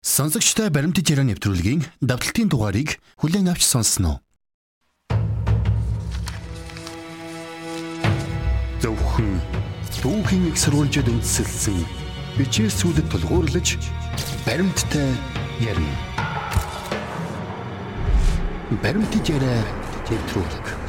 Сонсогчтой баримтат яриа нэвтрүүлгийн давталтын дугаарыг хүлээн авч сонсноо. Зөвхөн түүхийн их сурвалжид үндэслэлсэн бичээс сүлд тулгуурлаж баримттай ярина. Баримтат яриа нэвтрүүлэг.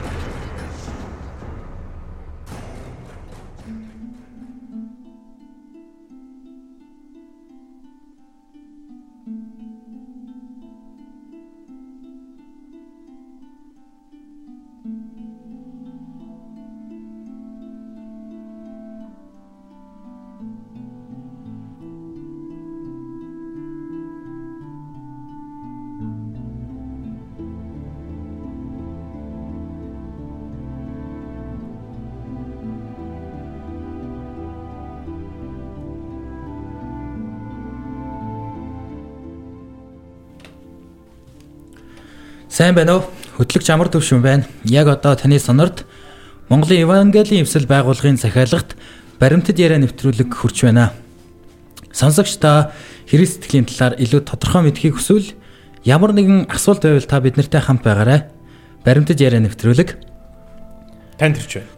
Сайн байна уу? Хөтлөгч амар төвшин байна. Яг одоо таны сонорд Монголын Евангелийн эвсэл байгууллагын захиалгад баримтат яриа нэвтрүүлэг хүрч байна. Сонсогч та Христ итгэлийн талаар илүү тодорхой мэдхийг хүсвэл ямар нэгэн асуулт байвал та биднэртэй хамт байгаарай. Баримтат яриа нэвтрүүлэг танд хүрч байна.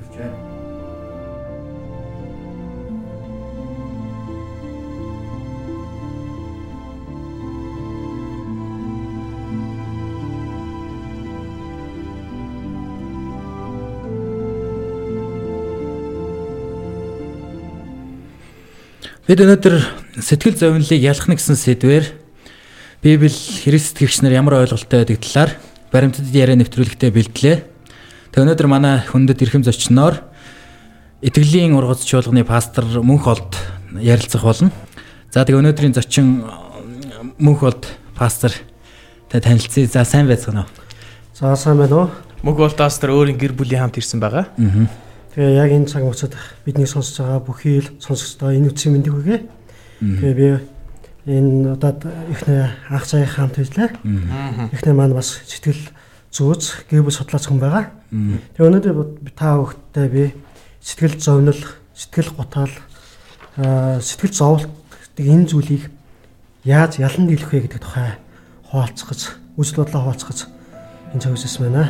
Бид өнөөдөр сэтгэл зовнилыг ялах гэсэн сэдвээр Библи Христ итгэгч нар ямар ойлголттой байдаг талаар баримтат яриа нэвтрүүлэгтээ бэлдлээ. Тэг өнөөдөр манай хүндэт эрхэм зочноор итгэлийн ургац чуулганы пастор Мөнх Олд ярилцах болно. За тэг өнөөдрийн зочин Мөнх Олд пастор танилцъя. За сайн байцгаана уу? За сайн байна уу? Мөнх Олд пастор өөрийн гэр бүлийн хамт ирсэн байгаа. Тэгээ яг энэ цаг хугацаанд бидний сонсож байгаа бүхий л сонсогчдоо энэ үтсийн мэндийг хүргэе. Тэгээ би энэ удаад ихнээ анх цайх хамт хэллээ. Ихнээ маань бас сэтгэл зүйц гэр бүл судлаач хүн байгаа. Тэгээ өнөөдөр та бүхэдтэй би сэтгэл зовнил, сэтгэл гутал, сэтгэл зовлтдаг энэ зүйлийг яаж ялан дийлэх вэ гэдэг тухай хуваалцах гэж, үзэл бодлоо хуваалцах гэж энэ цаг үсэс байна.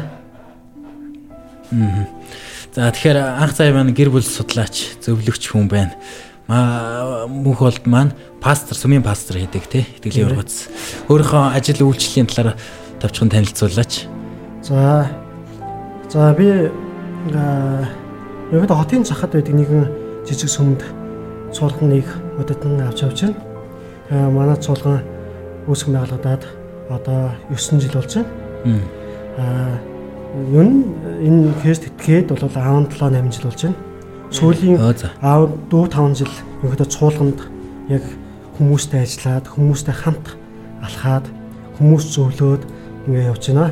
За тэгэхээр анх цай маань гэр бүл судлаач, зөвлөгч хүн байна. Мөнх Олд маань пастор, сүмийн пастор гэдэг тий. Итгэлийн ургац. Өөрийнхөө ажил үйлчлэлийн талаар товчхон танилцуулаач. За би яг хотын захад байдаг нэгэн жижиг сүмд цуулган нэг өдөртөн авч явж байна. Манай цуулган үүсгэн байгуулагдаад одоо 9 жил болж байна. Энэ Христ итгээд бол 17-8 жил болж байна. Сүүлийн 4-5 жил ерөнхийдөө цуулганд яг хүмүүстэй ажиллаад, хүмүүстэй хамт алхаад, хүмүүс зөвлөөд ингэ явж байна.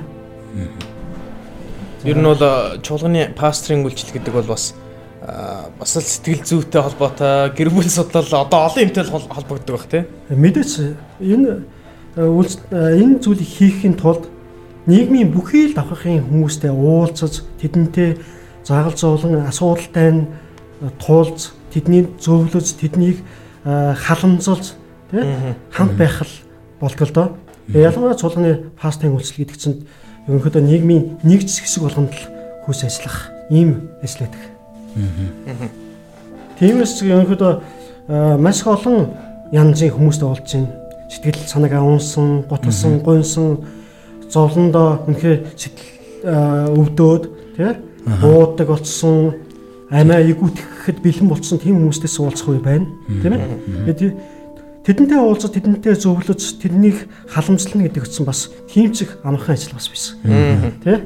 Ер нь бол чуулганы пастрын үйлчлэл гэдэг бол бас л сэтгэл зүйтэй холбоотой, гэр бүл судлал одоо олон юмтай холбогддог байх тийм. Мэдээч энэ зүйлийг хийхийн тулд нийгмийн бүхий л давхархын хүмүүстэй уулзаж, тэдэнтэй заагалж зовлон асуудалтай туулз, тэдний зөвлөж, тэднийг халамжилж, хамт байх л болдог л доо. Ялангуяа цуулганы пастрын үйлчлэл гэдэг чинь ерөнхийдөө нийгмийн нэг хэсэг болгонд л хүйс ажиллах ийм ажил байдаг. Тиймээс ерөнхийдөө маш олон янзын хүмүүстэй уулзж байна. Сэтгэл санаагаа унсан, гуталсан, гонсон, зовлондоо үнэхээр сэтгэл өвдөөд тий буудаг болсон, амиа игүүтгэхэд бэлэн болсон тийм хүмүүстэйс уулзах үе байна. Тийм ээ. Тэдэнтэй уулзаж, тэдэнтэй зөвлөж, тэднийг халамжлана гэдэг чинь бас тиймчиг амархан ажил бас биш. Тий?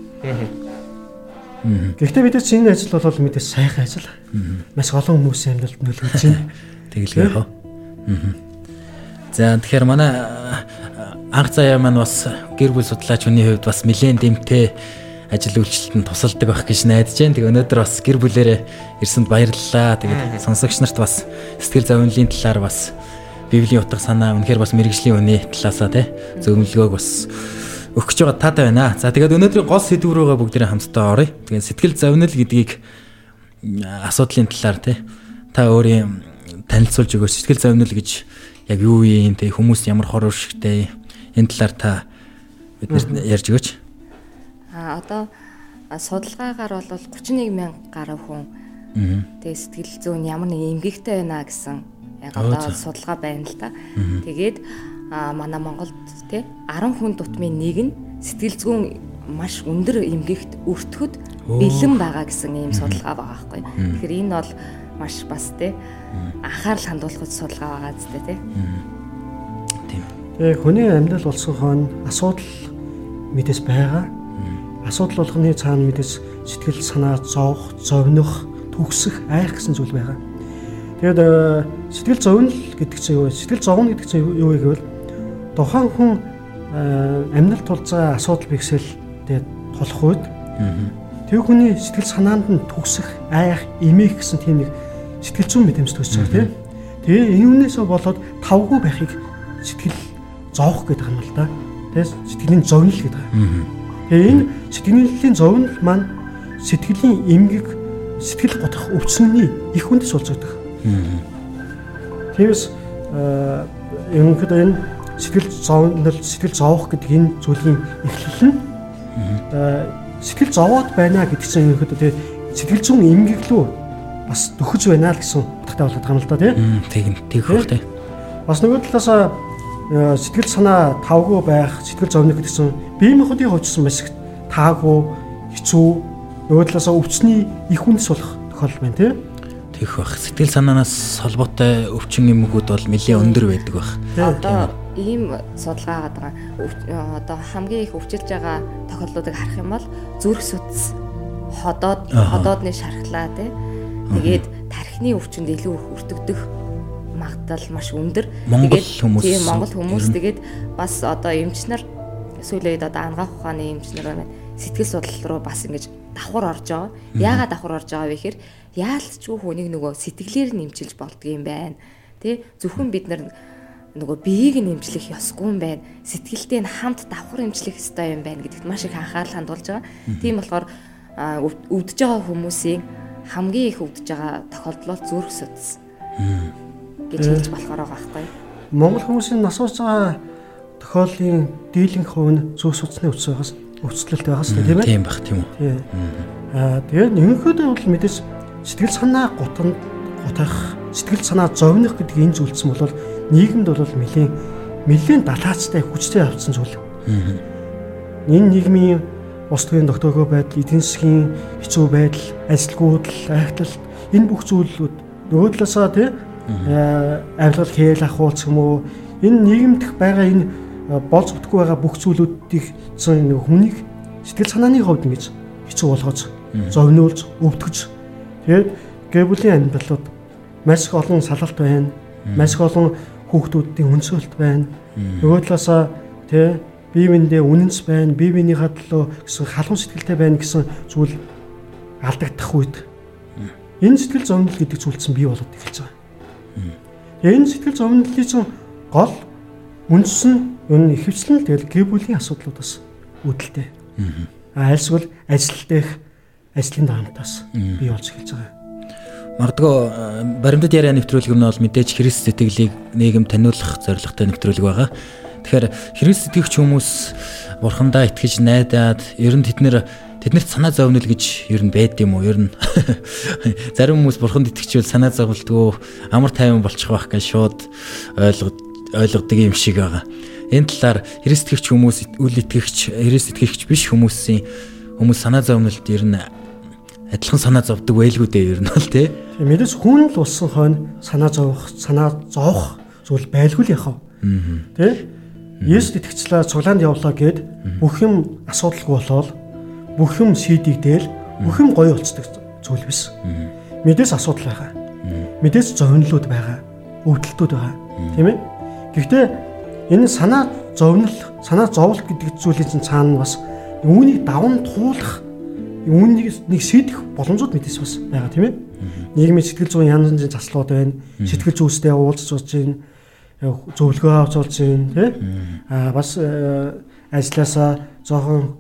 Гэхдээ бид энэ ажил бол мэдээ сайхан ажил. Маш олон хүмүүсийн амьдралд нөлөөлж байна. Тэгэлгүй яах вэ? За тэгэхээр манай анх цаяа маань бас гэр бүл судлаач хүний хувьд бас нэлээд дэмтэй ажил үйлчлэлтэнд тусалдаг байх гэж найдаж байна. Тэгээ өнөөдөр бас гэр бүлээрээ ирсэнд баярлалаа. Тэгээд сонсогч нарт бас сэтгэл зовнилын талаар бас Библийн утга санаа үнэхээр бас мэрэгжлийн үний талаасаа тий зөвлөгөөг бас өгч байгаа таатай байна. За тэгээд өнөөдрийн гол сэдв рүүгээ бүгдээрээ хамтдаа оръё. Тэгээд сэтгэл зовнил гэдгийг асуудлын талаар тий та өөрийн танилцуулж өгөөч. Сэтгэл зовнил гэж яг юу юм те хүмүүс ямар хор уршигтай энэ талаар та биднэрт ярьж өгөөч. Одоо судалгаагаар бол 31,000 гаруй хүн тэгээ сэтгэл зүйн ямар нэг эмгэгтэй байна гэсэн яг одоо судалгаа байна л та. Тэгээд манай Монголд тий 10 хүн дутмын нэг нь сэтгэл зүйн маш өндөр эмгэгт өртөхөд бэлэн байгаа гэсэн ийм судалгаа байгаа байхгүй. Тэгэхээр энэ бол маш бас тий анхаарал хандуулах судалгаа байгаа зү тий. Тийм. Тэгээ хүний амьдрал болсон хойно асуудал мэдээс байгаа. Асуудал болгоны цаана мэдээс сэтгэл санаа зовх, зовних, төгсөх, айх гэсэн зүйл байгаа. Тэгээд сэтгэл зовнил гэдэг чинь юу вэ? Сэтгэл зовно гэдэг чинь юу вэ гэвэл тухайн хүн амьдрал тулцаа асуудал бигсэл тэгээд толох үед тэр хүний сэтгэл санаанд нь төгсөх, айх, эмээх гэсэн тийм нэг сэтгэл зүйн мэдрэмж төсөж байгаа тийм. Тэгээ энүүнээс болоод тавгүй байхыг сэтгэл зовх гэдэг юм л да. Тэгээд сэтгэлийн зовнил гэдэг. Тэгээ энэ сэтгэлийн зовнил маань сэтгэлийн эмгэг, сэтгэл готох өвчнөний их үндэс болж байгаа. Тэгээс ерөнхийдөө энэ сэтгэл зовнил, сэтгэл зовох гэдэг энэ зүйлийн эхлэл нь сэтгэл зовоод байна гэдэг чинь ерөнхийдөө тэгээ сэтгэл зүйн эмгэг лөө бас төхөж байна л гэсэн утгатай болоод байгаа юм л да тийм. Тэг хөх тий. Бас нөгөө талаас сэтгэл санаа тавгүй байх, сэтгэл зовнил гэдэг чинь бие махбодын хувьд бас таагүй, хэцүү, нөгөө талаас өвчний их үндэс болох тохиолдол байна тийм. Тэгэх бах. Сэтгэл санаанаас холбоотой өвчин эмгэгүүд бол нэлээд өндөр байдаг бах. Одоо ийм судалгаа байгаа. Одоо хамгийн их өвчилж байгаа тохиолдлуудыг харах юм бол зүрх судас, ходоодны шархлаа тий. Тэгээд тархины өвчнөд илүү их өртөгдөх магадлал маш өндөр. Тэгээд Монгол хүмүүс тэгээд бас одоо эмчнэр сүүлийн үед одоо ангаах ухааны эмчнэр байна. Сэтгэл судлал руу бас ингэж давхар орж байгаа. Яагаад давхар орж байгаа вэ гэхээр яалтчгүй хүнийг нөгөө сэтгэлээр нэмчилж болдго юм байна. Тэ зөвхөн бид нөгөө биеийг нэмжлэх ёсгүй юм байна. Сэтгэлтэй нь хамт давхар нэмжлэх ёстой юм байна гэдэгт маш их анхаарал хандуулж байгаа. Тийм болохоор өвдөж байгаа хүмүүсийн хамгийн их өвдөж байгаа тохиолдол зүрх судас гэж хэлж болохоор байгаа байхгүй. Монгол хүмүүсийн нас урж байгаа тохиоллын дийлэнх хувь нь зүрх судасны өвчлөлт байгаас тийм ээ. Тийм бах тийм үү. Тэгээд ерөнхийдөө бол мэдээж сэтгэл санаа готох, сэтгэл санаа зовних гэдэг энэ зүйлсэн бол нийгэмд бол нэлийн далаацтай хүчтэй авсан зүйл. Энэ нийгмийн ус төрийн тогтоогүй байдал, эдийн засгийн хэцүү байдал, ажилгүйдэл, айхтал энэ бүх зүйлүүд нөгөө талаасаа тий авилгал хээл ахуулц юм уу энэ нийгэмдх байгаа энэ болж бүтггүй байгаа бүх зүйлүүдийг зэн хүнийг сэтгэл санааны хувьд ингэж хэцүү болгож, зовниулж, өвдгөж тэгээд гэр бүлийн амьдралууд маш их олон салалт байна. Маш их олон хүүхдүүдийн өнцөлт байна. Нөгөө талаасаа тий бие биендээ үнэнс байна, бие биенийхээ төлөө гэсэн халуун сэтгэлтэй байна гэсэн зүйл алдагдах үед энэ сэтгэл зовнил гэдэг зүйлсэн бий болоод эхэлж байгаа. Энэ сэтгэл зовнилын чинь гол үндэс нь энэ ихэвчлэн тэгэл гэр бүлийн асуудлуудаас үүдэлтэй. Айлсвал ажил дэх ажлын даамтаас бий болж эхэлж байгаа. Магдгүй баримтат яриа нэвтрүүлэг нь бол мэдээж Христ сэтгэлийг нийгэм таниулах зорилготой нэвтрүүлэг байгаа. Тэгэхээр Христ сэтгэгч хүмүүс бурхандаа итгэж найдаад ер нь тэднэрт санаа зовнил гэж ер нь байд юм уу? Ер нь зарим хүмүүс бурханд итгэжвэл санаа зовлтгүй амар тайван болчих байх гэж шууд ойлгодог юм шиг байгаа. Энэ талаар Христ итгэгч хүмүүс үл итгэгч, Христ итгэгч биш хүмүүс санаа зовнилд ер нь адилхан санаа зовдөг байлгүй дээ ер нь бол тий. Мэдээж хүн л болсон хойно санаа зовох зүйл байлгүй л яхав. Тий. Есүс итгэгчлээ цуглаанд явлаа гэд бүх юм асуудалгүй болоод бүх юм шийдэгдээл бүх юм гоё болцдог зүйл биш. Мэдээж асуудал байгаа. Мэдээж зовнилууд байгаа. Өвдөлтүүд байгаа. Тийм ээ. Гэхдээ энэ санаа зовлт гэдэг зүйлийн чинь цаана бас үүнийг даван туулах үүнийг нэг шийдэх боломжууд мэдээс бас байгаа тийм ээ. Нийгмийн сэтгэл зүйн янз бүрийн заслууд байна. Сэтгэл зүйстэй уулзж болж байна. Зөвлөгөө авч болж байна тийм. Бас ажилласаа жоохон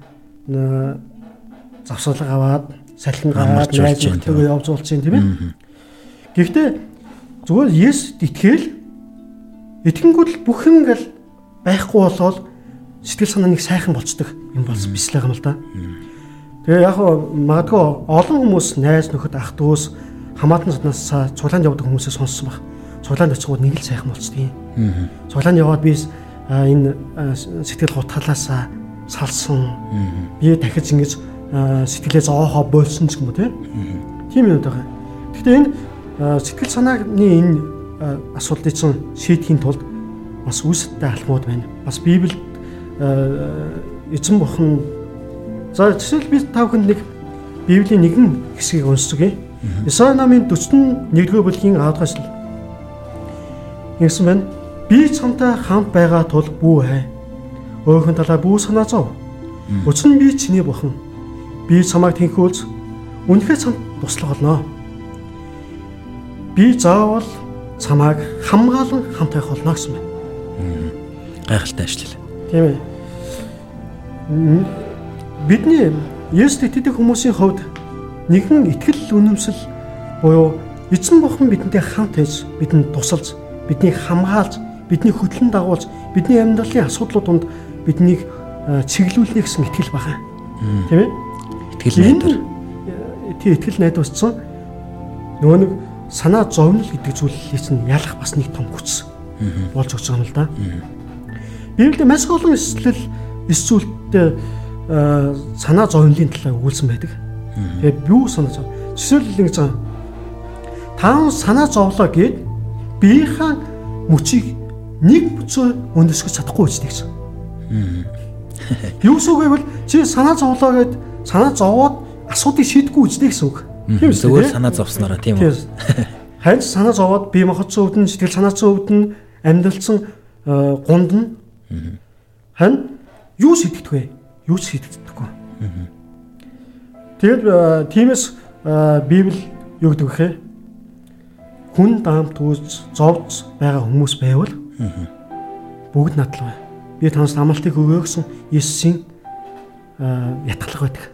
завсарлага аваад салхин гараад найз нөхдөдөө явж болж байна тийм ээ. Гэхдээ зүгээр Есүст итгэл Итгэнгүүт бүх юм ингээл байхгүй болоод сэтгэл санаа нэг сайхан болцдог юм болсон бислэг юм л да. Тэгээ яг магадгүй олон хүмүүс найз нөхөд ах дүүс хамаатан цаднаас цуглаанд явдаг хүмүүсээ сонссон баг. Цуглаанд очиход нэг л сайхан болцдгийг. Цуглаанд яваад би энэ сэтгэл гутгалаас салсан. Би дахиж ингэж сэтгэлээ зоохоо болсон ч юм уу тийм юм байгаа. Гэхдээ энэ сэтгэл санааны энэ асуудлыг чинь шийдэхийн тулд бас үүсэлттэй алхмууд байна. Бас Библиэд эзэн бурхан за жишээл би та бүхэнд нэг Библийн нэгэн хэсгийг уншчихъя. Исая намын 41-р бүлгийн 10-аас л ингэсэн байна. Би чамтай хамт байгаа тул бүү хай. Өөрхөн талаа бүү санаа зов. Учир нь би чиний бурхан. Би чамайг тэнхүүлж үнэхээр чамд туслах болно. Би заавал чамайг хамгаалан хамт байх болно гэсэн байна. Гайхалтай ажил. Тийм ээ. Бидний Есүст итгэдэг хүмүүсийн хувьд нэгэн итгэл үнэмшил буюу эзэн бурхан бидэнтэй хамт байж, бидэнд тусалж, биднийг хамгаалж, бидний хөдлөн дагуулж, бидний амьдралын асуудлууд донд биднийг чиглүүлнэ гэсэн итгэл байна. Тийм ээ? Итгэл найдвар. Тийм итгэл найдварч чинь нөгөө нэг санаа зовнил гэдэг зүйлийг чинь ялах бас нэг том хүч болж өгч байгаа юм л да. Библиэд маш олон эсвэлтэй санаа зовнилын талаар өгүүлсэн байдаг. Тэгээ юу санаа зов? Жишээлбэл ингэж байгаа. Таан санаа зовлоо гэд биеийн мөчийг нэг бүцөө өндөсгөж чадахгүй ч гэсэн. Юу сүгэвэл чи санаа зовлоо гэд санаа зовоод асуудыг шийдэхгүй үздэй гэсэн үг. Тийм зүгээр санаа зовснороо тийм үү. Хань санаа зовоод бие махбодсон өвдөн, сэтгэл санаацсан өвдөн, амьдралсан гунд нь хань юу шийдэгдэх вэ? Юу ч шийдэгдэхгүй. Тэгээд тиймээс Библи юу гэдэг вэ? Хүн даамт үүж зовж байгаа хүмүүс байвал бүгд надлаа. Би танаас амлалтыг өгөө гэсэн Есүсийн ятгалах байдаг.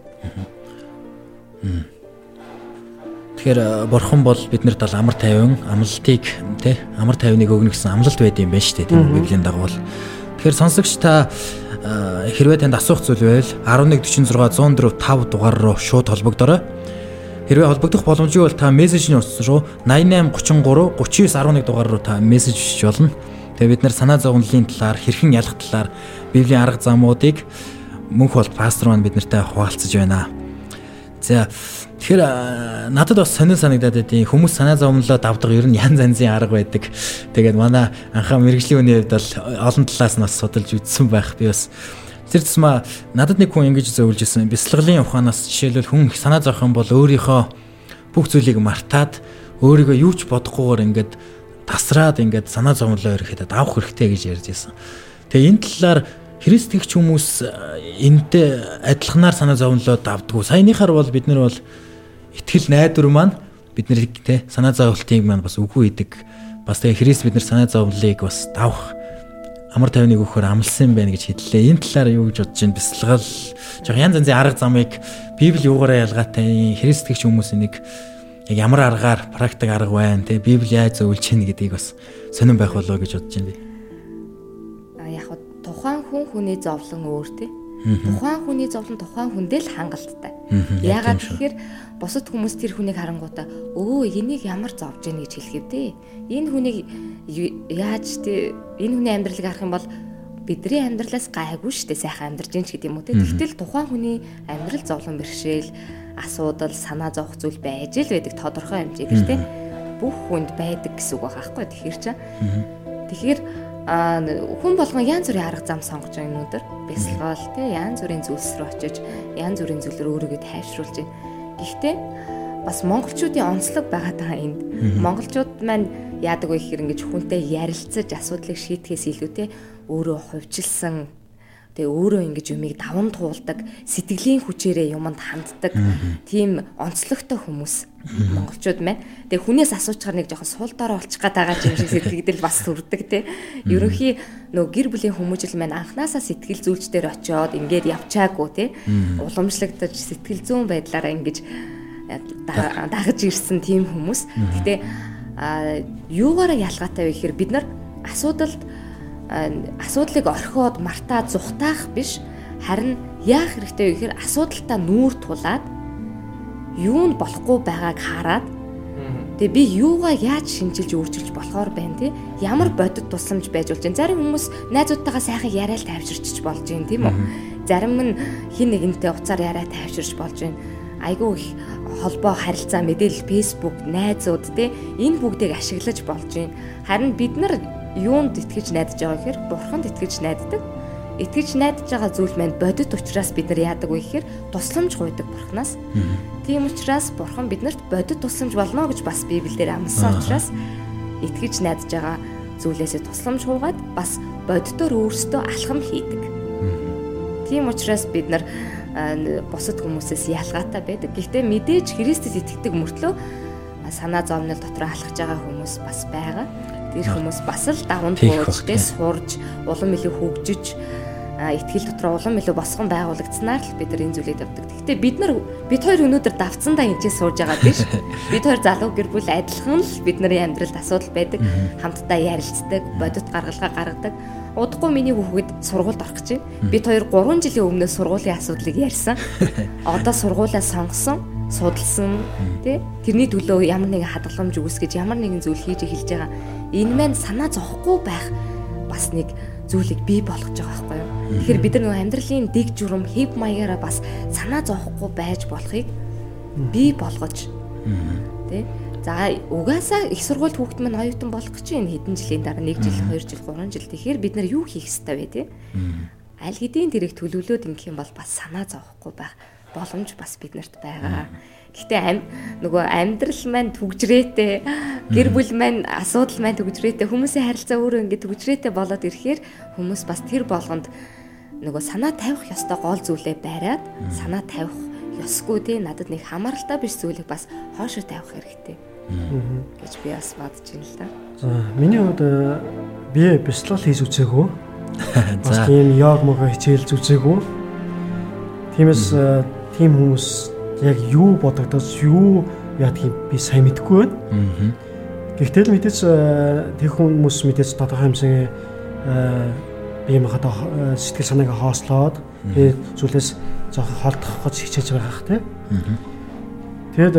Тэгэхээр бурхан бол биднэрт бол амар тайван амлалтыг тий амар тайвныг өгнө гэсэн амлалт байд юм байна шүү дээ тийм Библийн дагуу. Тэгэхээр сонсогч та хэрвээ танд асуух зүйл байвал 1146 104 5 дугаар руу шууд холбогдорой. Хэрвээ холбогдох боломжгүй бол та мессежний утас руу 88 33 39 11 дугаар руу та мессеж бичиж болно. Тэгээ бид нэр санаа зовнилын талаар, хэрхэн ялах талаар Библийн арга замуудыг мөнх бол пастор маань бид нартай хуваалцаж байна. За тэгэхээр надад бас сонир санагдаад байдیں۔ Хүмүүс санаа зовнилоо давдаг ер нь янз янзын арга байдаг. Тэгээд манай анхаа мэрэгжлийн үеийн хувьд бол олон талаас нь бас судалж үзсэн байх. Би бас тэр тусмаа надад нэг хүн ингэж зөвлөж ирсэн. Бясалгалын ухаанаас жишээлбэл хүн санаа зовх юм бол өөрийнхөө бүх зүйлийг мартаад өөрийгөө юу ч бодохгүйгээр ингээд тасраад ингээд санаа зовнилоо ирэхэд давах хэрэгтэй гэж ярьж ирсэн. Тэгээ энэ талаар христигч хүмүүс энэтэй адилханаар санаа зовнилоо давдггүй. Саяныхаар бол бид нар бол итгэл найдвар маань биднийг те санаа зовлтыг маань бас үгүй идэг. Бас тэгээ Христ бид нар санаа зовлыг бас давах амар тайвныг өгөхөөр амлсан байна гэж хэллээ. Энэ талаар юу гэж бодож байна? Бясалгал жоо янз янзын арга замыг Библи юугаараа ялгаатай христигч хүмүүсийн нэг яг ямар аргаар практик арга байна те Библи яаж зөвлөж чинь гэдгийг бас сонирн байх болоо гэж бодож байна би. Яг тухайн хүн хүний зовлон өөр те. Тухайн хүний зовлон тухайн хүндээ л хангалттай. Яагаад гэхээр бусад хүмүүс тэр хүнийг харангуйтаа өө энийг ямар зовж яах гэж хэлэв дээ. Энэ хүнийг яаж те энэ хүний амьдралыг харах юм бол бидний амьдралаас гайгүй штэ сайхан амьдарч ийн ч гэдэг юм уу те. Тэгтэл тухайн хүний амьдрал зовлон бэрхшээл асуудал санаа зовх зүйл байж л байдаг тодорхой хэмжээгээр те. Бүх хүнд байдаг гэсэн үг байхгүй. Тэгэхээр хүн болгон янз бүрийн арга зам сонгож байгаа юм өнөдөр бясалгал те янз бүрийн зүйлс рүү очиж янз бүрийн зүйлээр өөрийгөө тайвшруулж байна. Гэхдээ бас монголчуудын онцлог байгаа даа энд. Монголчууд маань яадаг вэ гэхээр ингэж хүнтэй ярилцаж асуудлыг шийдэхээс илүү те өөрөө хувьчилсан тэгээ өөрөө ингэж юмыг даван туулдаг сэтгэлийн хүчээрээ юмд ханддаг тийм онцлогтой хүмүүс монголчууд маань. Тэгээ хүнээс асуучгаар нэг жоохон сул дорой олчих гээд байгаа юм шиг сэтгэлдэл бас төрдөг те. Ерөнхий нөгөө гэр бүлийн хүмүүжил маань анханасаа сэтгэл зүйчдэр очиод ингээд явчаагүй те. Уламжлагдаж сэтгэл зүйн байдлаараа ингэж дагаж ирсэн тийм хүмүүс. Гэтэ юугаараа ялгаатай вэ гэхээр бид нар асуудлыг орхиод мартаа зүхтаах биш, харин яах хэрэгтэй вэ гэхээр асуудалтаа нүүр тулаад юунд болохгүй байгааг хараад тэгээ би юугаа яаж шинжилж өөрчилж болохоор байна те, ямар бодит тусламж байж болж байна. Зарим хүмүүс найзуудтайгаа сайхан яриад тайвширч болж байна тийм үү. Зарим нь хин нэгнтэй уцаар яриад тайвширч болж байна. Айгүй их холбоо, харилцаа, мэдээлэл, фейсбુક, найзууд те, энэ бүгдийг ашиглаж болж байна. Харин бид нар юунд итгэж найдаж байгаа гэхээр бурханд итгэж найддаг. Итгэж найдаж байгаа зүйл маань бодит учраас бид нар яадаг вэ гэхээр тусламж гуйдаг бурхнаас. Тийм учраас бурхан биднэрт бодит тусламж болно гэж бас Библиэлд амласан учраас итгэж найдаж байгаа зүйлээсээ тусламж гуйгаад бас бодитоор өөрсдөө алхам хийдэг. Тийм учраас бид нар бусад хүмүүсээс ялгаатай байдаг. Гэхдээ мэдээж Христэд итгэдэг мөртлөө санаа зовнил дотор алхаж байгаа хүмүүс бас байгаа. Тэр хүмүүс бас л даван туулж, сурж, улам илүү хөгжиж, итгэл дотор улам илүү босгон байгуулагдсанаар л бид нар энэ зүйлийг давдаг. Гэхдээ бид хоёр өнөөдөр давцсандаа энэ ч сууж байгаа биш. Бид хоёр залуу гэр бүл адилхан л бид нарын амьдралд асуудал байдаг. Хамтдаа ярилцдаг, бодит гаргалгаа гаргадаг. Удахгүй миний хүүхэд сургуульд орох гэж байна. Бид хоёр 3 жилийн өмнө сургуулийн асуудлыг ярьсан. Одоо сургуулаа сонгосон, судалсан, тий? Тэрний төлөө ямар нэгэн хадгаламж үүсгэж, ямар нэгэн зүйл хийж эхэлж байгаа. Энэ маань санаа зовхгүй байх бас нэг зүйлийг бий болгож байгаа байхгүй юу? Тэгэхээр бид нар амьдралын дэг журам, хэв маягаараа бас санаа зовхгүй байж болохыг бий болгож, тий? За угаасаа их сургуульд хүүхэд маань оюутан болох гэж байна. Хэдэн жилийн дараа 1 жил, 2 жил, 3 жил. Тэгэхээр бид нар юу хийх ёстой вэ те? Аль хэдийн тэрийг төлөвлөөд ингэх юм бол бас санаа зовхгүй байх боломж бас биднэрт байгаа. Гэхдээ нөгөө амьдрал маань түгжрээтэй, гэр бүл маань асуудал маань түгжрээтэй, хүмүүсийн харилцаа өөрөө ингэ түгжрээтэй болоод ирэхээр хүмүүс бас тэр болгонд нөгөө санаа тавих ёстой гол зүйлээ бариад санаа тавих ёсгүй те, надад нэг хамааралтай биш зүйлийг бас хоошоо тавих хэрэгтэй гэж би бас бодож байна л да. За миний хувьд би бяцлал хийж үзээгүй. Бас тийм яг мөгөө хичээлж үзээгүй. Тиймээс тийм хүмүүс яг юу бодогдож юу яадгийг би сайн мэдэхгүй байна. Гэхдээ л мэдээж тэр хүмүүс мэдээж тодорхой хэмжээний би юм хата сэтгэл санааг хоослоод тэр зүйлээс жоохон холдох гэж хичээж байгаа хэ тэ. Тэгэд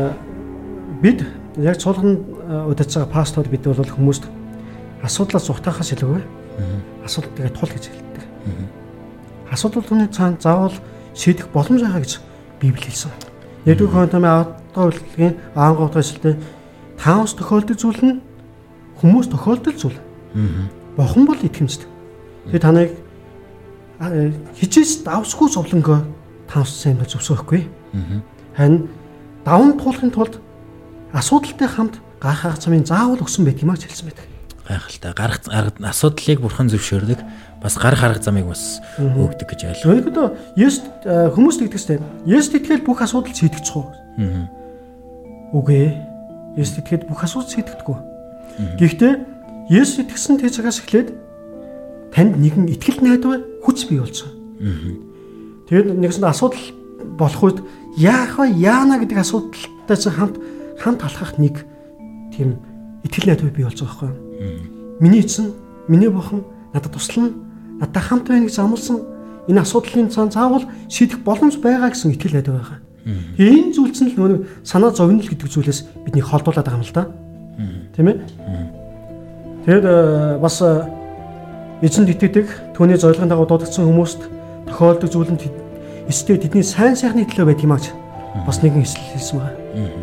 бид яг цуулганд удаж байгаа пастор бид бол хүмүүст асуудлаа зугатахаас илүүгээр асуудлыг тул гэж хэлдэг. Асуудлын цаана заавал шийдэх боломж байгаа гэж Библи хэлсэн. Нэгдүгээр Коринтын 10-гийн 13-р эшлэлдээ таавс тохиолдол зүйл нь хүмүүс тохиолдол зүйл. Бурхан бол итгэмжтэй. Тэгээ таныг хичээж давсгүй зовлонгоо таавс сайн зөвсөхгүй. Харин даван туулахын тулд асуудалтай хамт гарах арга замын заавал өгсөн байдаг юм а хэлсэн байдаг. Гайхалтай. Гарах асуудлыг бурхан зөвшөөрдөг. Бас гарах арга замыг бас өгдөг гэж ойлгоо. Өөрөөр Есүс хүмүүст итгэжтэй. Есүс итгэл бүх асуудал шийдэгдэж байгаа. Үгүй ээ. Есүс итгэхэд бүх асуудал шийдэгдэггүй. Гэхдээ Есүс итгэсэн тэр цагаас эхлээд танд нэгэн итгэл найдвар хүч бий болж байгаа. Тэгээд нэгэн асуудал болох үед яах вэ? Яана гэдэг асуудалтай хамт алхах нэг тийм итгэл найдвар бий болж байгаа байхгүй юу? Миний эзэн, миний бурхан надад туслана, надад хамт байна гэж амласан энэ асуудлын цаана заавал шийдэх боломж байгаа гэсэн итгэл найдвар байгаа. Энэ зүйлс нь л нөгөө санаа зовнил гэдэг зүйлээс бидний холдуулаад байгаа юм л да. Тийм ээ? Тэгээд бас эзэнд итгэдэг, түүний зорилгын дагуу дуудагдсан хүмүүст тохиолдог зүйл нь эцэстээ тэдний сайн сайхны төлөө байдаг юм аа. Бас нэгэн эсэл хэлсэн байна.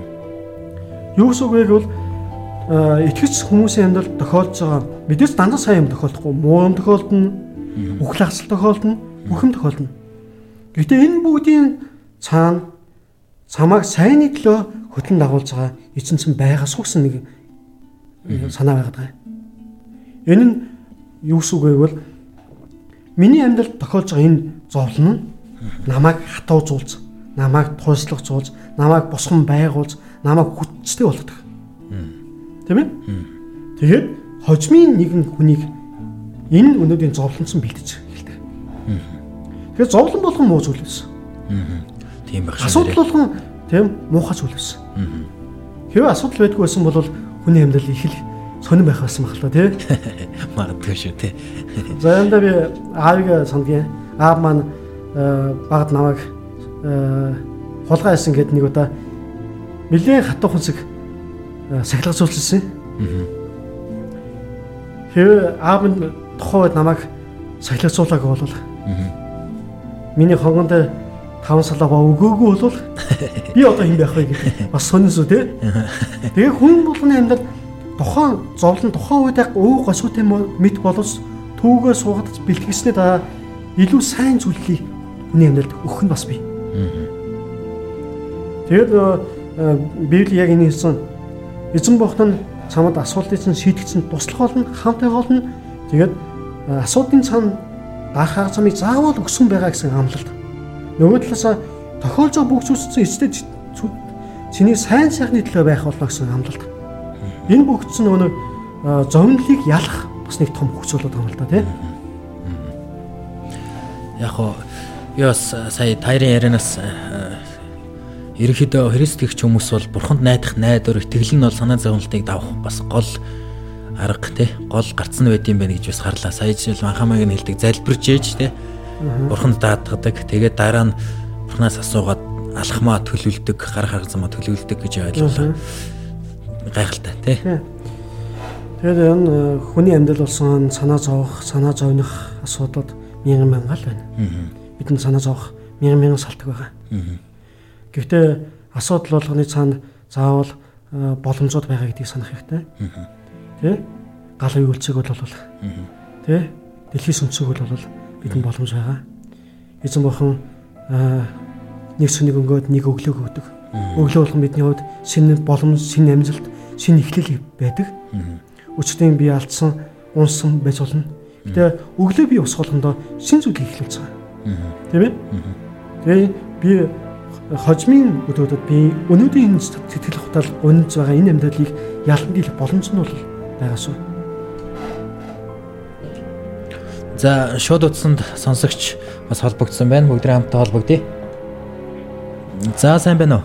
Юу гэсэн үг вэ гэвэл итгэж хүмүүсийн амьдралд тохиолдож байгаа мэдээж дандаа сайн юм тохиолдохгүй, муу юм тохиолдно, үхэл хасал тохиолдно, бүх юм тохиолдно. Гэхдээ энэ бүгдийн цаана цамааг сайнны төлөө хөтлөн дагуулж байгаа эзэнсэн байгаа суугсан нэг санаа байгаа. Энэ нь юу гэсэн үг вэ гэвэл миний амьдралд тохиолж байгаа энэ зовлон нь намайг хатуужуулж, намайг туйслахжуулж, намайг босгон байгуулж, намайг хүчтэй болгодог. Тийм ээ? Тэгээд хожмын нэгэн хүнийг энэ өнөөдрийн зовлонсон бэлдэж хэлдэг. Тэгэхээр зовлон болгон муу зүйл байсан. Тийм байх шиг. Асуудал болгон тийм муухай зүйл байсан. Хэвээ асуудал байдгүй байсан бол хүний амьдрал их л сонирн байх байсан багтаа тий. Магадгүй шүү тий. За энэ би аавыг сонгоё. Аав маань багт намайг хулгай хийсэн гэдэг нэг удаа нэлээд хатуу хүнсэг сахилгацуулсан. Хэвээ аав нь тухайд намайг сахилгацуулааг бол миний хонгонд 5 салаа өгөөгүй бол би одоо хэн байх вэ гэдэг бас сонирсоо тий. Тэгээ хүн болгоны амьдрал тухайн зовлон тухайн үед яг өө госуутай мэд боловч түүгээ суугаад бэлтгэснээр та илүү сайн зүйлийг хүний амьдралд өгөх нь бас бий. Тэгээд Библи яг энэ хэлсэн эзэн бохтон чамд асуултыг чинь шийдэгцэн туслах болно, хамтаа болно. Тэгээд асуудлын цаана дарах арга замыг заавал өгсөн байгаа гэсэн амлалт. Нөгөө талаас тохиолж байгаа бүх зүйлс эцэд чиний сайн сайхны төлөө байх болно гэсэн амлалт. Энэ бүгд нь нөгөө зовнилыг ялах бас нэг том хүч болоод байгаа юм л да тий. Яг хоо яс сая тайрын ярианаас ерөнхийдөө Христ гэх хүмүүс бол бурханд найдах найдвар итгэл нь бол санаа зовнилтыг давах бас гол арга тий гол гарц нь байд юм байна гэж бас харлаа. Сая жишээл анхаамаг нь хэлдэг залбирж ээж тий бурханд даатгадаг. Тэгээд дараа нь бурхнаас асуугаад алхмаа төлөвлөдөг, гарах арга замаа төлөвлөдөг гэж ойлголоо. Гайхалтай тий. Тэгээд энэ хүний амьдрал болсон санаа зовох, санаа зовних асуудал мянган л байна. Бидний санаа зовох мянган салтаг байгаа. Гэхдээ асуудал болгоны цаана заавал боломжууд байгаа гэдгийг санах хэрэгтэй. Тэ? Галын үйлцэг бол тэ? Дэлхийн сүнцэг бол бидний боломж байгаа. Эзэн бурхан нэг сүнийг өнгөөд нэг өглөөг өгдөг. Өглөө болгон бидний хувьд шинэ боломж, шинэ амжилт, шинэ эхлэл байдаг. Өчтөн би алдсан, унсан байж болно. Гэтэ өглөө би ус болгондоо шинэ зүйлийг эхлүүлж байгаа. Тийм ээ? Тэгээ би хожмын өдрүүдэд би өнөөдрийн сэтгэл хөдлөл үнэнч байгаа энэ амьдралыг ялан дийлэх боломж нь бол байгаас. За шууд утсанд сонсогч бас холбогдсон байна. Бүгдээ хамтдаа холбогдъё. За сайн байна уу?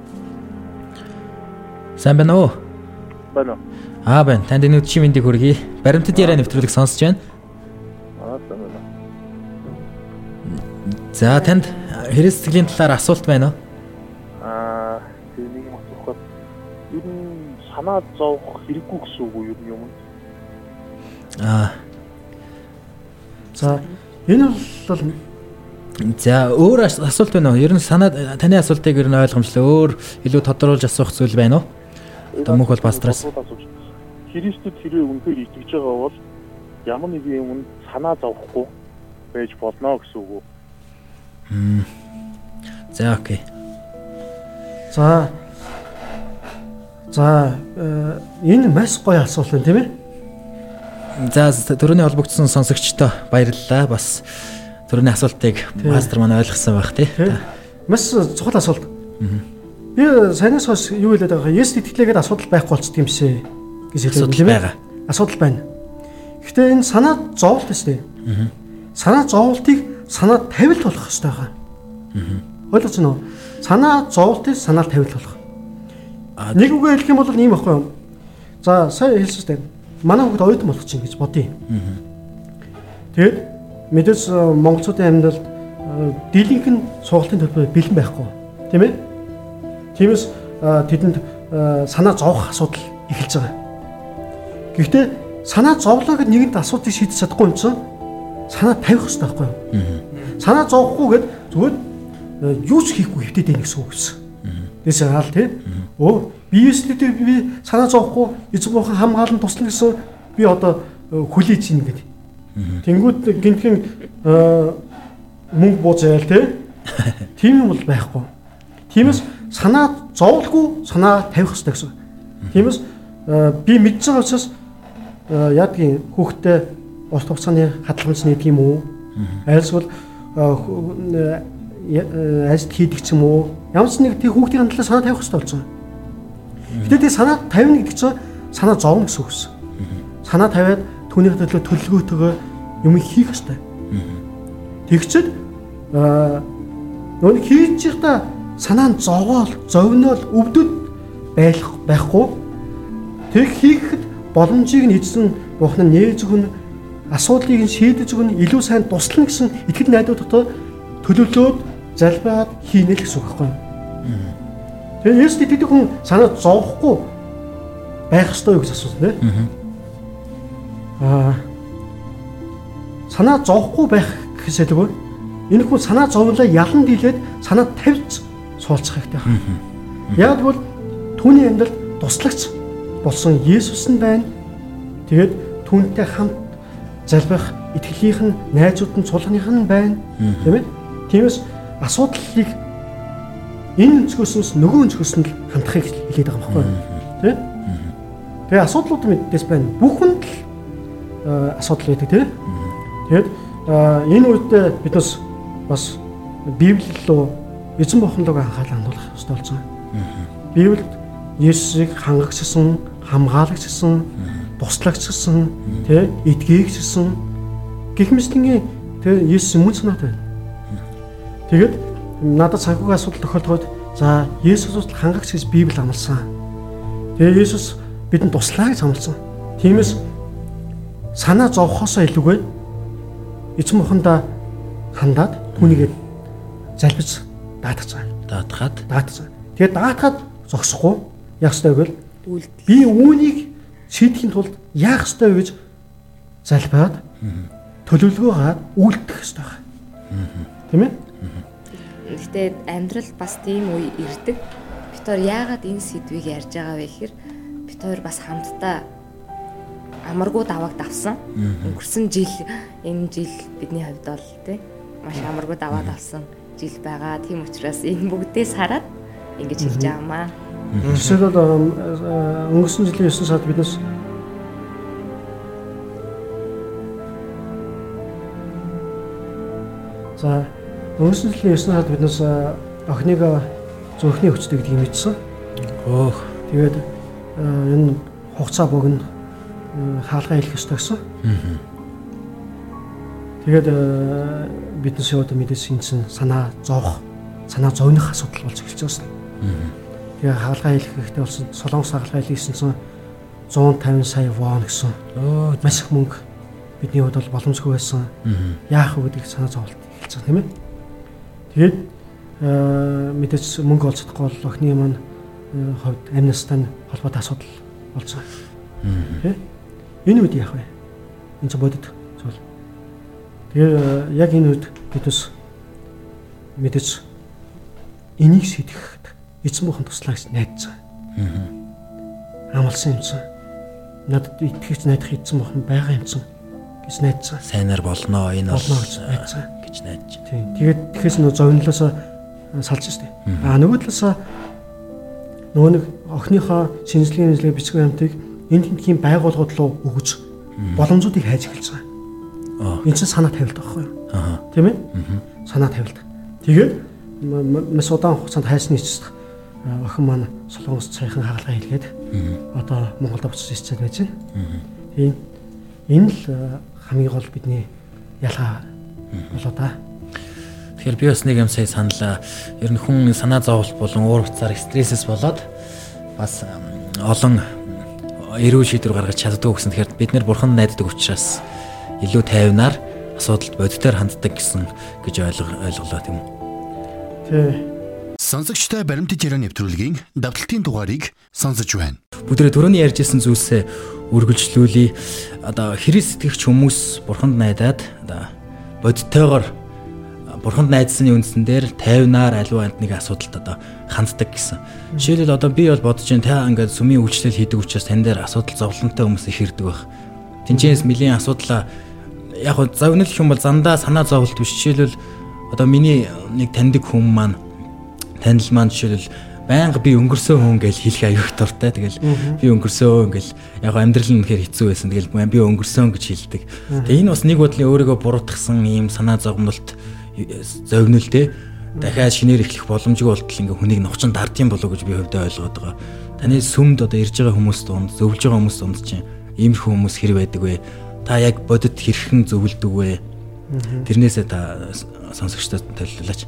Сайн байна уу? Байна. Байна. Танд энэ өдрийн мэндийг хүргэе. Баримтат яриа нэвтрүүлэг сонсож байна. Байна. За танд Христ сэтгэлийн талаар асуулт байна уу? Тэнийг асуухад ер нь санаа зовох хэрэггүй гэсэн үг үү ер нь юм? За энэ бол за өөр асуулт байна уу? Ер нь санаа таны асуултыг ер нь ойлгомжлоо. Өөр илүү тодруулж асуух зүйл байна уу? Одоо мөнх бол пастраас Христэд хэрэг үнээр итгэж байгаа бол ямар нэг юм санаа зовхгүй байж болно гэсэн үг үү? За окей. За энэ маш гоё асуулт байна тийм ээ. За түрүүний холбогдсон сонсогчтой баярлалаа. Бас түрүүний асуултыг пастор маань ойлгосон байх тий. Маш чухал асуулт. Би санаас хойш юу хэлээд байгаа Есүс итгэлээгээд асуудал байхгүй болцдог юм шээ гэж хэлээд байгаа. Асуудал байна. Гэхдээ энэ санаа зовлт шүү дээ. Санаа зовлтыг санаа тавилт болох хэрэгтэй байгаа. Ойлгож байна уу? Санаа зовлтыг санаа тавилт болох. Нэг үгээр хэлэх юм бол ийм байхгүй юу? За сая хэлсэн шүү дээ. Манай хүүхд оюутан болох чинь гэж бодъё. Тэгээд мэдээж монголчуудын амьдралд дийлэнх нь сургалтын төлбөр бэлэн байхгүй. Тийм ээ? Тиймээс тэдэнд санаа зовох асуудал эхэлж байгаа. Гэхдээ санаа зовлоо гэд нэгэнт асуудыг шийдэж чадахгүй юм чинь санаа тавих хэрэгтэй байхгүй юу? Санаа зовхгүйгээд зүгээр юу ч хийхгүй хөвтөд байх гэсэн үг гэсэн. Тэсээ хаал тий. Биеэслэдээ би санаа зовхгүй эзэн бурхан хамгаалан туслана гэсэн би одоо хүлээж ийн гэдэг. Тэнгүүд гинтхэн мөнгө бууцаал тий. Тийм юм бол байхгүй. Тиймээс санаа зовлгүй санаа тавих хэрэгтэй гэсэн. Тиймээс би мэдж байгаа учраас яадгийн хүүхдээ урт хугацааны хадгаламж нэг юм уу? Айлсвал ажил хийдэг ч юм уу? Ямар ч нэг тийм хүүхдийн хандлага санаа тавих хэрэгтэй болсон. Гэтэ тийм санаа тавина гэдэг чинь санаа зовно гэсэн үг гэсэн. Санаа тавиад түүний төлөө төлөвлөгөөтэйгээр юм хийх хэрэгтэй. Тэгчээд нөгөө хийж байхдаа санаа нь зовоол, зовнол, өвдөд байхгүй. Тэг хийхэд боломжийг нь эзэн Бурхан нь нээж өгнө, асуудлыг нь шийдэж өгнө, илүү сайн туслана гэсэн итгэл найдвартай төлөвлөөд залбираад хийнэ л гэсэн үг байхгүй юу? Тэгээ Есүс итгэдэг хүн санаа зовхгүй байх ёстой юу гэж асуусан тийм. Санаа зовхгүй байх гэхээс илүү энэ хүн санаа зовлоо ялан дийлээд санаа тавьж суулцах хэрэгтэй байна. Яг бол түүний амьдрал туслагч болсон Есүс нь байна. Тэгээд түүнтэй хамт залбирах итгэлийнх нь найзууд нь цулганых нь байна. Тийм ээ. Тиймээс асуудлыг энэ өнцгөөс нөгөө өнцгөөс нь хандахыг хэлээд байгаа юм байна. Тийм. Тэгээ асуудлууд мэдээс байна. Бүхэнд л асуудал байдаг тийм. Тэгээд энэ үед биднес бас Библи рүү эзэн Бурханд анхаарал хандуулах ёстой болсон. Библиэд Есүсийг хангагчсан, хамгаалагчсан, туслагчсан, тэ эдгээгчсэн гэх мэтлэн тэгээ Есүс мөн санаатай байна. Тэгээд надад санхүүгийн асуудал тохиолдоход за Есүс хангагч гэж Библи амласан. Тэгээ Есүс бидэнд туслаа гэж амласан. Тиймээс санаа зовхосоо илүүгээр эзэн Бурхандаа хандаад түүнийг залбиж даатгаж байгаа. Даатгаж. Тэгээд даатгаад зогсохгүй яах ёстой вэ? Би үүнийг шийдэхин тулд яах ёстой вэ гэж залбираад төлөвлөгөө гаад үйлдэх ёстой байна. Тийм ээ? Гэхдээ амьдрал бас тийм үе ирдэг. Бид хоёр яагаад энэ сэдвийг ярьж байгаа вэ гэхээр бид хоёр бас хамтдаа амаргүй давааг давсан. Өнгөрсөн жил энэ жил бидний хувьд бол тий маш амаргүй даваад авсан жил байгаа. Тийм учраас энэ бүгдээс хараад ингэж хэлж байгаамаа. Жишээлбэл өнгөрсөн жилийн 9 сард биднес за өнгөрсөн жилийн 9 сард биднес охиныг зүрхний өвчтэй гэдгийг мэдсэн. Тэгээд энэ хугацаа богино хаалгаа хэлэх ёстой гэсэн. Тэгээд биднес яваад мэдээс энэ санаа зовных асуудал болж эхэлж байсан. Тэгээ хаалгаа хэлэх хэрэгтэй болсон. Солонгос хаалгаа хэлсэн чинь 150 сая вон гэсэн. Маш их мөнгө бидний хувьд бол боломжгүй байсан. Яах вэ гэдгийг санаа зовлт эхэлж байгаа тийм ээ. Тэгээд мэдээж мөнгө олж чадахгүй бол охины маань хувьд амнистан холбоотой асуудал болж байгаа. Тэ? Энэ үед яах вэ? Энэ ч бодит зүйл. Тэгээ яг энэ үед бидээс мэдээж энийг шийдэхэд эзэн Бурхан туслаа гэж найдаж байгаа. Амлсан юм чинь. Надад итгэж найдах эзэн Бурхан байгаа юм чинь гэж найдаж байгаа. Сайнаар болноо энэ болно гэж найдаж байгаа. Гэж найдаж. Тийм. Тэгээд тэгэхээр нөө зовнилоос салж штэ. Нөгөө талаас нөгөө нэг охиныхоо шинжилгээ бичгийн хамтыг энэ тентхийн байгууллагууд руу өгөж боломжуудыг хайж эхэлж байгаа. Энэ чинь санаа тавилт байхгүй юу? Тийм ээ? Санаа тавилт. Тэгээд маш удаан хугацаанд хайсны эцэст охин маань Солонгос цайхан хаалгаа хэлгээд одоо Монголд буцаж ирчээд байж байна. Тийм. Энэ л хамгийн гол бидний ялгаа болоо та. Тэгэхээр би бас нэг юм сая саналаа. Ер нь хүн санаа зовлт болон уур уцаар стрессэс болоод бас олон эрүүл шийдвэр гаргаж чаддгүй гэсэн. Тэгэхээр бид нэр Бурхан найддаг учраас илүү тайвнаар асуудалд бодитоор ханддаг гэсэн гэж ойлголоо тийм үү? Тий. Сонсогчтой баримтат яриа нэвтрүүлгийн давталтын дугаарыг сонсож байна. Бүгдээ түрүүний ярьжсэн зүйлсээ үргэлжлүүлээ. Одоо Христ итгэгч хүмүүс Бурханд найдаад одоо бодиттойгоор Бурханд найдсны үндсэн дээр тайвнаар аливаа нэг асуудалд одоо ханддаг гэсэн. Жишээлбэл одоо би бол бодож байна та ингээд сүмийн үйлчлэл хийдэг учраас тань дээр асуудал зовлонтой хүмүүс их ирдэг байх. Тинчээс нэлийн асуудал яг нь завнил гэх юм бол зандаа санаа зовлт биш. Жишээлбэл одоо миний нэг таньдаг хүн маань танил маань жишээлбэл байнга би өнгөрсөн хүн гэж хэлэх аюух дуртай. Тэгэл би өнгөрсөн гэл яг амьдрал нь үнэхээр хэцүү байсан. Тэгэл би өнгөрсөн гэж хэлдэг. Тэгээ энэ бас нэг бодлын өөрийгөө буруутгасан ийм санаа зовнилт зовнилтэй дахиад шинээр эхлэх боломжгүй болтол ингээ хүнийг новчин дардсан болов гэж би хувьдаа ойлгоод байгаа. Таны сүмд одоо ирж байгаа хүмүүс дунд зөвлөж байгаа хүмүүс дунд чинь иймэрхүү хүмүүс хэр байдаг вэ? Та яг бодит хэрхэн зөвлөдөг вэ? Тэрнээсээ та сонсогчдод төлөвлөж.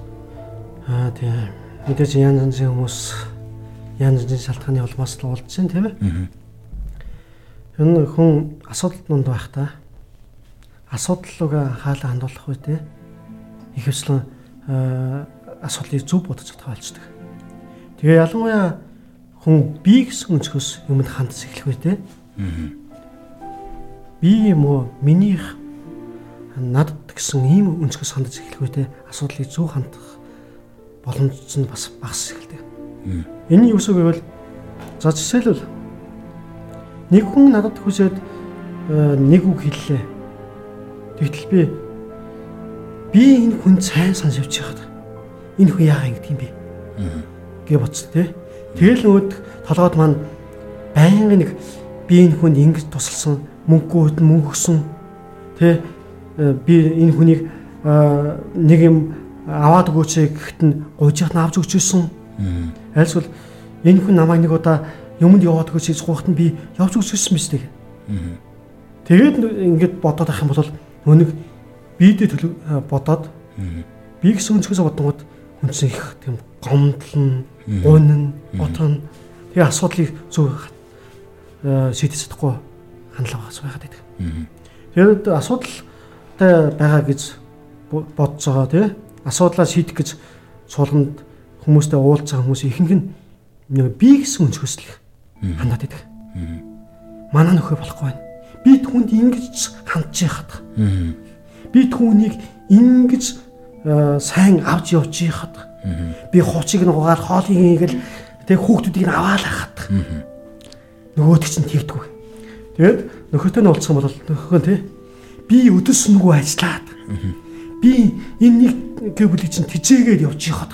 Тийм. Мэдээж янз бүрийн хүмүүс янз бүрийн шалтгааны улмаас л уулзсан тийм ээ. Энэ хүн асуудал донд байхдаа асуудал руугаа анхаалаа хандуулах үедээ ихэвчлэн асуудлыг зөв бодож чадах болждаг. Тэгээ ялангуяа хүн би гэсэн өнцгөөс юмд хандж эхлэх үедээ би юм уу минийх надад гэсэн ийм өнцгөөс хандж эхлэх үедээ асуудлыг зөв хандах боломж нь бас багас эхэлдэг. Энэ юу гэсэн үг вэ? За жишээлбэл нэг хүн надад хүсээд нэг үг хэллээ. Тэгтэл би энэ хүн сайн санаж явж байгаад энэ хүн яагаад ингэдэг юм бэ? Гэ бодсон тий. Тэгэл өөд толгойд маань байнгын нэг би энэ хүнд ингэж тусалсан, мөнгө өгсөн тий. Би энэ хүнийг нэг юм аваад өгөөч гэхэд нь гуйжих нь авч өгч ирсэн. Айлсвал энэ хүн намайг нэг удаа юмд яваад өгөөч гэж гуйхад нь би явж өгч ирсэн мэт дээ. Тэгээд ингэж бодоод авах юм бол өнөг бидээ бодоод би гэсэн өнцгөөс бодгоод хүнсэн их тийм гомдлон, гунин, ботон тэгээ асуудлыг зөв шийдэж чадахгүй хандлага байгаад байдаг. Тэгээд асуудалтай байгаа гэж бодож байгаа тий. Асуудлаа шийдэх гэж суулганд хүмүүстэй уулзж байгаа хүмүүс ихэнх нь би гэсэн өнцгөөс л хандаад байдаг. Манай нөхөө болохгүй байна. Би түүнд ингэж хандж яхад. Би түүнийг ингэж сайн авч явж яхад. Би хуучиг нь угаал хоолыг ингээл тэг хүүхдүүдийг нь аваад хахад. Нөгөөд чинь тэгдэггүй. Тэгээд нөхөртэй нь уулзсан бол нөхөө тий би өдөрсөнгөө ажиллаад би энэ нэг гэвлийг чинь тижээгээд явж яхад.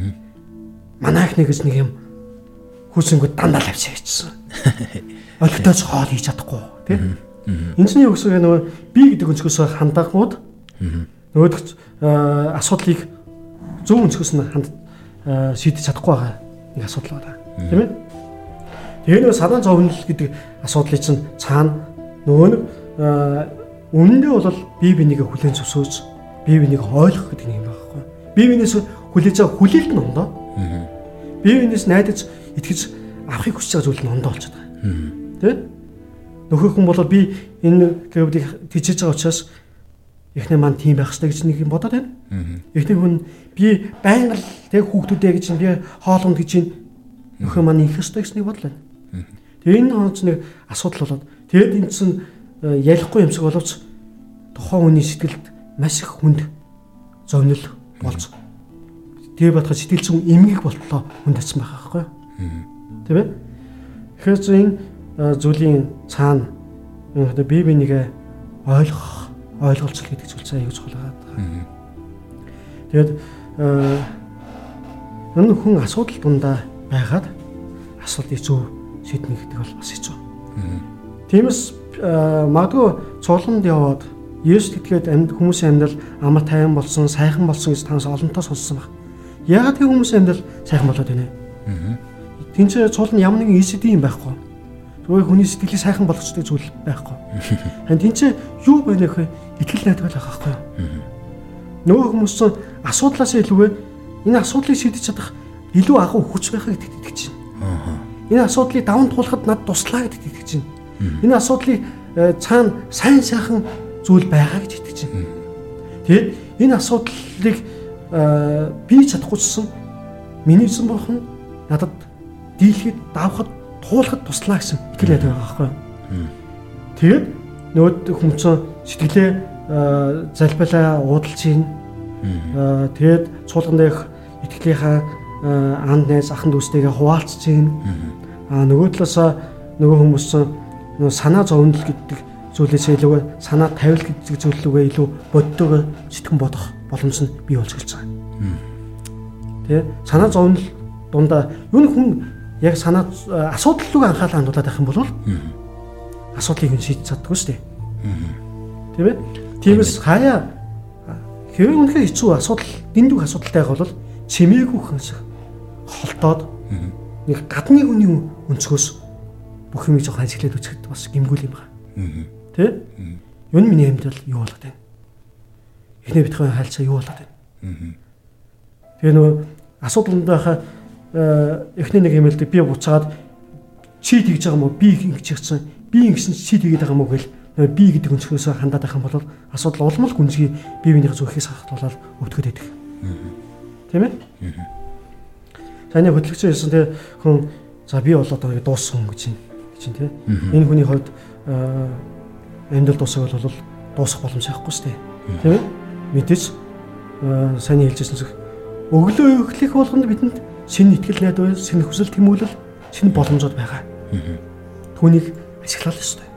Манайх нэг нэг юм хүсэнгөө дандаа авчаа хийчихсэн. Олигтойч хоол хийж чадахгүй тий. Энэ чинь юу гэсэн үг нөгөө би гэдэг өнцгөөс хандахмууд нөгөөд асуудлыг зөв өнцгөөс нь шийдэж чадахгүй байгаа нэг асуудал байна. Тийм ээ. Тэгээ нөгөө санаа зовнил гэдэг асуудлыг чинь цаана нөгөө нэг үнэндээ бол бие бинийг хүлээн зөвшөөрж бие бинийг ойлгох гэдэг юм байна байхгүй. Бие биенээс хүлээж байгаа хүлээлт нь ондоо. Бие биенээс найдаж итгэж авахыг хүсэж байгаа зүйл нь ондоо болчиход байгаа. Тэ? Нөхөр хүн бол би энэ гэвдийг тийжэж байгаа учраас эхнээ маань тийм байх хэрэгтэй гэж нэг юм бодоод байна. Эхнээ хүн би байнга л тэг хүүхдүүдээ гэж би хоолонд гэж нөхөр маань их хэрэгтэй гэж нэг бодлоо. Тэгээ энэ онц нэг асуудал болоод тэгэд энэ чинь ярихгүй юмсаг боловч тухайн хүний сэтгэлд маш их хүнд зовнил болж тэгээ бодоход сэтгэл зүйн эмгэг болтлоо хүнд атсан байгаа байхгүй юу? Тийм ээ. Тэгэхээр энэ зүйлийн цаана бие бинийгээ ойлголцол гэдэг зүйл аягүй чухал байгаа. Тэгээд энэ хүн асуудал дундаа байгаад асуудлыг зөв шийднэ гэдэг бол бас хэцүү. Тиймээс магадгүй цуулганд яваад Есүс гэдгээд хүмүүсийн амьдрал амар тайван болсон, сайхан болсон гэж танаас олонтоо сонссон баг. Яагаад тийм хүмүүсийн амьдрал сайхан болоод байна вэ? Тинчээ цуулганд ямар нэгэн ECD юм байхгүй. Зүгээр хүний сэтгэлийг сайхан болгочтой зүйл байхгүй. Харин тинчээ юу байна вэ? Итгэл найдвар байх байхгүй юу? Нөгөө хүмүүс чинь асуудлаас илүүгээр энэ асуудлыг шийдэж чадах илүү агуу хүч байхыг итгэж байна. Энэ асуудлыг даван туулахад над туслаа гэдэгт итгэж байна. Энэ асуудлыг цаана сайн сайхан зүйл байгаа гэж итгэж байна. Тэгээд энэ асуудлыг би чадахгүйсэн миний эзэн бурхан надад дийлхэд давхад туулахад туслаа гэсэн итгэл найдвар байгаа байхгүй юу? Тэгээд нөгөө хүмүүс сэтгэлээ залбилаа уудалж ийн. Тэгээд цуулган дэх итгэлийнхаа анд найз ахын дүүстэйгээ хуваалцж ийн. Нөгөө талаасаа нөгөө хүмүүс нөгөө санаа зовнил гэдэг зүйлээс илүү санаа тавил гэдэг зүйлүүгээ илүү боддог сэтгэн бодох боломж нь бий болж гэлж байгаа. Тэ санаа зовнил дундаа юу нэг хүн яг санаа асуудал руу анхаалаа хандуулаад байх юм бол асуудлыг нь шийдэж чаддаггүй шүү дээ. Тийм ээ. Тиймээс хаяа хэвээ үнэхээр хэцүү асуудал дэндүү асуудалтай байх бол чимээгүй хэнс холдоод нэг гадны хүний өнцгөөс бүх юм жоохон ажиглаад үчихэд бас гимгүүл юм байна. Тэ? Юу нь миний амьдрал юу болоод байна? Эхнээ битгий хайлцаа юу болоод байна? Тэгээ нөгөө асуудалд байхаа эхнээ нэг юм л би буцаад чи тэгж байгаа юм уу? Би ингэж ярьсан. би ингэсэн чи тэгээд байгаа мөг гэл би гэдэг өнцгөөсөө хандаад байх юм бол асуудал улам л гүнзгий бие биенийхээ зүрхээс хахтуулаад өвтгöd байдаг. Тийм ээ? Таны хөдөлгөгч хэлсэн те хүн за би бол одоо дууссан гэж чинь те. Энэ хүний хувьд амьдрал дуусах бол дуусах боломж байхгүй шүү дээ. Тийм ээ? Мэдээж сайн хэлжсэн зүг өглөө эхлэх болгонд бидэнд шинэ итгэл найдвар, шинэ хүсэл тэмүүлэл, шинэ боломжууд байгаа. Түүнийг ашиглах ёстой.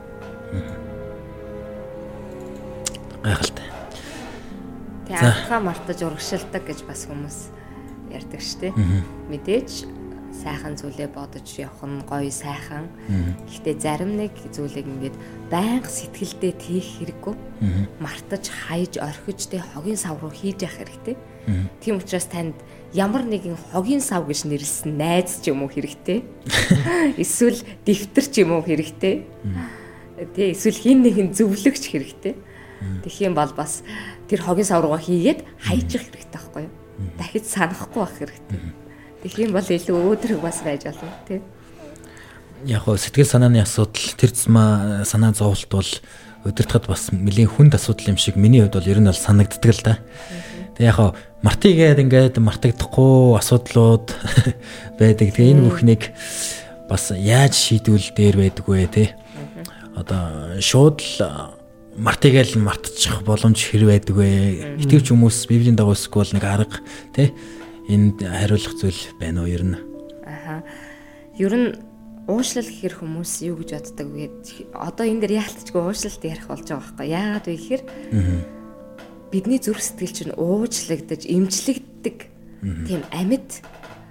Гайхалтай. Тэгээ анхаа мартаж урагшилдаг гэж бас хүмүүс ярьдаг шүү дээ. Мэдээж сайхан зүйлээ бодож явах нь гоё сайхан. Гэхдээ зарим нэг зүйлийг ингээд байнга сэтгэлдээ тийх хэрэггүй. Мартаж, хайж, орхиж тэ хогийн сав руу хийж явах хэрэгтэй. Тийм учраас танд ямар нэгэн хогийн сав гэж нэрлсэн найз ч юм уу хэрэгтэй. Эсвэл дэвтэр ч юм уу хэрэгтэй. Тэ эсвэл хин нэгэн зөвлөгч хэрэгтэй. Тэгэх юм бол бас тэр хогийн сав руугаа хийгээд хайчих хэрэгтэй байхгүй юу? Дахиж санахгүй байх хэрэгтэй. Тэгэх юм бол илүү өөдрөг бас байж болно тий. Яг гоо сэтгэл санааны асуудал тэр зам санаа зовлт бол өдөртөхөд бас нэлийн хүнд асуудал юм шиг миний хувьд бол ер нь бол санагддаг л да. Тэгээ яг гоо мартыгээд ингээд мартагдахгүй асуудлууд байдаг. Тэгээ энэ бүхнийг бас яаж шийдвэл дээр байдаг вэ тий. Одоо шууд л мартыгээл мартчих боломж хэр байдаг вэ? Итгэвч хүмүүс Библийн дагуу эсвэл нэг арга тий энд хариулах зүйл байна уу ер нь? Аха. Ер нь уушлал гэхэр хүмүүс юу гэж боддог вэ? Одоо энэ дэр яалтчгүй уушлалт ярих болж байгаа байхгүй. Яагаад вэ гэхээр бидний зүрх сэтгэл чинь уучлагдаж, эмчлэгддэг тийм амьд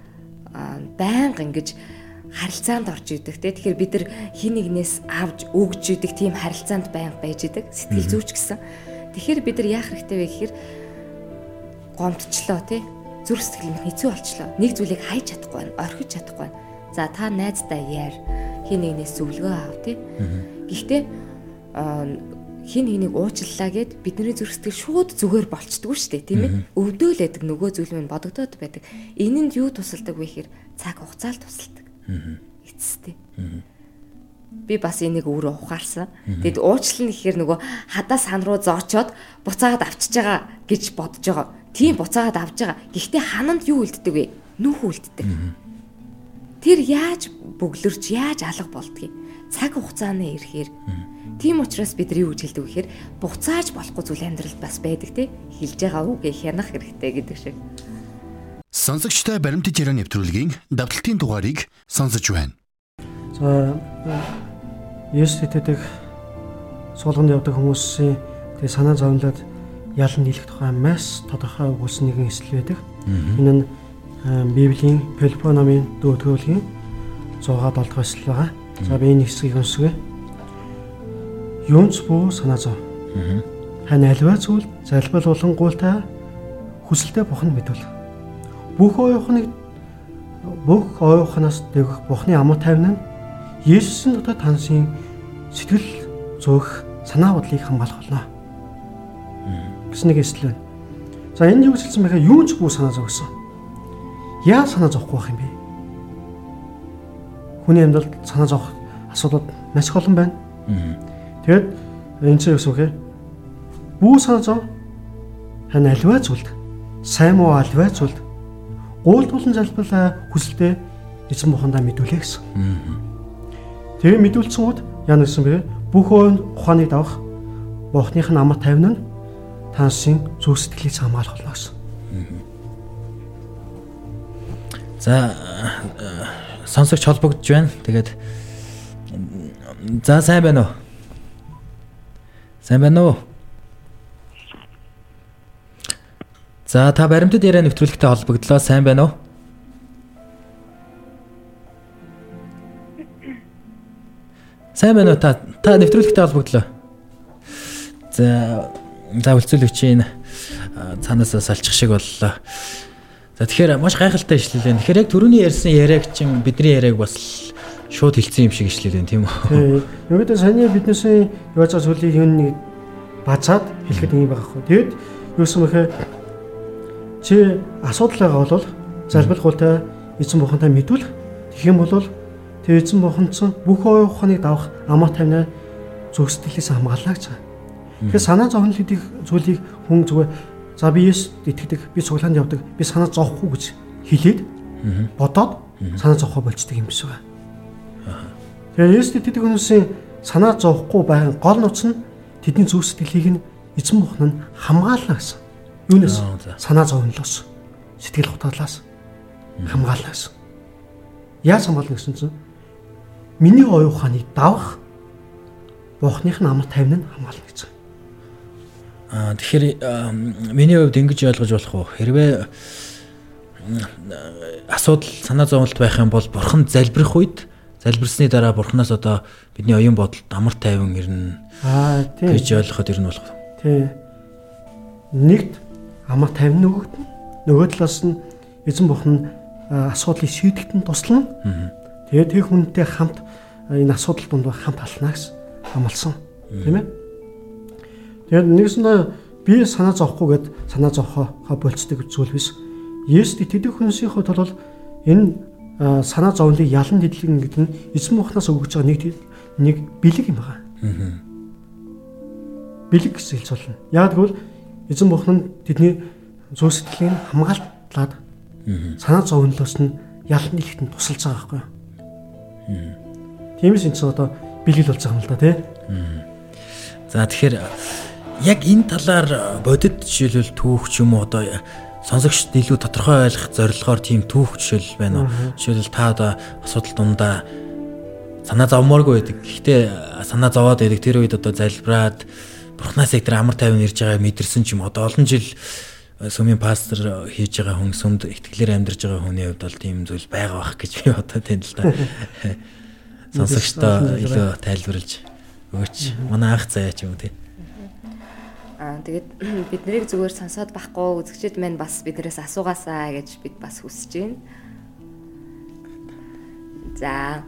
байнга ингэж харилцаанд орж идэг те. Тэгэхээр бид нар хин нэгнээс авж өгж идэг тийм харилцаанд байнга байж идэг сэтгэл зүйч гэсэн. Тэгэхээр бид нар яах хэрэгтэй вэ гэхээр гомдчлоо те. Зүрх сэтгэл минь хэцүү болчлоо. Нэг зүйлийг хайж чадахгүй байна, орхиж чадахгүй байна. За та найздаа яар, хин нэгнээс зөвлөгөө ав те. Гэхдээ хин нэгийг уучлалаа гэд бидний зүрх сэтгэл шууд зүгээр болчдгүй шүү дээ, тийм ээ. Өвдөөлөдөг нөгөө зүйл минь бодогдоод байдаг. Энэнд юу тусалдаг вэ гэхээр цаг хугацаа л тусалдаг. Эцэстээ. Би бас энийг өөрөө ухаарсан. Тэгэд уучлална гэхээр нөгөө хадаа сан руу зоочоод буцаагаад авчиж байгаа гэж бодож байгаа. Тийм буцаагаад авж байгаа. Гэхдээ хананд юу үлддэг вэ? Нүх үлддэг. Тэр яаж бөглөрч, яаж алга болдгийг цаг хугацааны ирэхээр. Тийм учраас бид нар юу гэж хэлдэг вэ гэхээр буцааж болохгүй зүйл амьдралд бас байдаг те. Хэлж байгаа үгээ хянах хэрэгтэй гэдэг шиг. Сонсогчтой баримтат яриа нэвтрүүлгийн давталтын дугаарыг сонсож байна. За Есүс итгэдэг суулганд явдаг хүмүүсийн тэгээ санаа зовлоод ялан нийлэх тухай маш тодорхой өгүүлсэн нэгэн эсэл байдаг. Энэ нь Библийн Филиппо номын 4-р бүлгийн 6-7 дахь эсэл байгаа. За би энэ хэсгийг уншъя. Юунц бүү санаа зов. Хань аливаа зүйл залбил болонгуйлтаа хүсэлтэд Буханд мэдвэл. Бүх оюухнаас дэгэх Бухны амар тайван нь Есүсийн дотор тансын сэтгэл зүрх санаа бодлыг хамгаалах болно. Гэсэн нэг эсэл байна. За энэ юу гэсэн мэхэ юу ч бүү санаа зов гэсэн. Яа санаа зовхгүй байх юм бэ? Хүний амьдралд санаа зовх асуудал маш олон байна. Тэгэд энэ чинь юу вэ? Бүү санаа зов хань аливаа зүйлд сайн муу аливаа зүйлд гуйлтуулан залбирлаа хүсэлтэд эзэн Бухандаа мэдүүлээ гэсэн. Тэгээ мэдүүлсэн үед яа гэсэн бэ? Бүх ухааныг давах Бухных нь амар тайван нь тансын зүрх сэтгэлийг хамгаалах болно гэсэн. За сонсогч холбогдож байна. Тэгээд за сайн байна уу? Сайн байна уу? За та баримтат яриа нэвтрүүлэгтэй холбогдлоо. Сайн байна уу? Сайн байна уу та нэвтрүүлэгтэй холбогдлоо. За үлцүүлэгчийн цаанаас салчих шиг боллоо. За тэгэхээр маш гайхалтай ишлэл байна. Тэгэхээр яг түрүүний ярьсан яриаг чинь бидний яриаг бас шууд хэлсэн юм шиг ишлэл байна тийм үү? Ерөөдөө саний биднээс яаж зүйлийг юм бацаад хэлэхэд юм байгаа хгүй. Тэгэд юусэн бэхэ чи асуудал байгаа бол залбирхуултай эзэн Бухантай мэдвэл тэгэх юм бол тэр эзэн бурхан ч бүх оюун ухааныг давах амар тайвнаар зүрх сэтгэлээс хамгаалаа гэж байгаа. Тэгэхээр санаа зовлон гэдэг зүйлийг хүн зүгээр за би Есүст итгэдэг, би цуглаанд явдаг, би санаа зовхгүй гэж хэлээд бодоод санаа зовхоо болчдөг юм биш үү? Тэгэхээр Есүст итгэдэг хүмүүсийн санаа зовхгүй байгаа гол нууц нь тэдний зүрх сэтгэлийг нь эзэн бурхан нь хамгаална гэсэн. Юунаас? Санаа зовлоноос, сэтгэл хөдлөлөөс хамгаална гэсэн. Яаж хамгаална гэсэн чинь миний оюун ухааныг давах Бурханых нь амар тайван нь хамгаална гэж байна. Тэгэхээр миний хувьд ингэж ойлгож болох уу? Хэрвээ асуудал санаа зовлт байх юм бол Бурхан залбирах үед залбирсны дараа Бурханаас одоо бидний оюун бодолд амар тайван ирнэ. Тийм. Гэж ойлгоход ирнэ болох. Тийм. Нэгт амар тайван нөгөөд нь нөгөө талаас нь эзэн Бурхан асуудлыг шийдэхэд нь туслана. Тэгээд тэр хүнтэй хамт энэ асуудал донд хамт алхна гэсэн хамлсан. Тийм ээ. Тэгээд нэгснээ би санаа зовхгүйгээд санаа зовхоо болцдог зүйл биш. Есүст итгэдэг хүмүүсийн хувьд бол энэ санаа зовлыг ялан дидлэг гэдэг нь эзэн бурхнаас өгж байгаа нэг бэлэг юм байна. Бэлэг гэж хэлж болно. Яг тэгвэл эзэн бурхан нь тэдний зүрх сэтгэлийг хамгаалаад санаа зовлоос нь ялан дийлэхэд нь тусалж байгаа байхгүй юу? Тиймээс энэ ч одоо бэлгэл болж байгаа юм л да тий. За тэгэхээр яг энэ талаар бодит жишээлбэл түүх ч юм уу одоо сонсогчд илүү тодорхой ойлгох зорилгоор тийм түүх жишээл байна уу? Жишээлбэл та одоо асуудал дундаа санаа зовмооргүй байдаг. Гэхдээ санаа зовоод байдаг. Тэр үед одоо залбираад Бурханаас яг тэр амар тайван ирж байгааг мэдэрсэн ч юм одоо олон жил сүмийн пастор хийж байгаа хүн сүмд итгэлээр амьдарч байгаа хүний хувьд бол тийм зүйл байгаа бах гэж би бодоод байна л да. Сонсогчдоо илүү тайлбарлаж өгөөч. Манай анх заяа ч юм уу тий. Тэгээд бид нарыг зүгээр сонсоод байхгүй үзэгчд маань бас биднээс асуугаасаа гэж бид бас хүсэж байна. За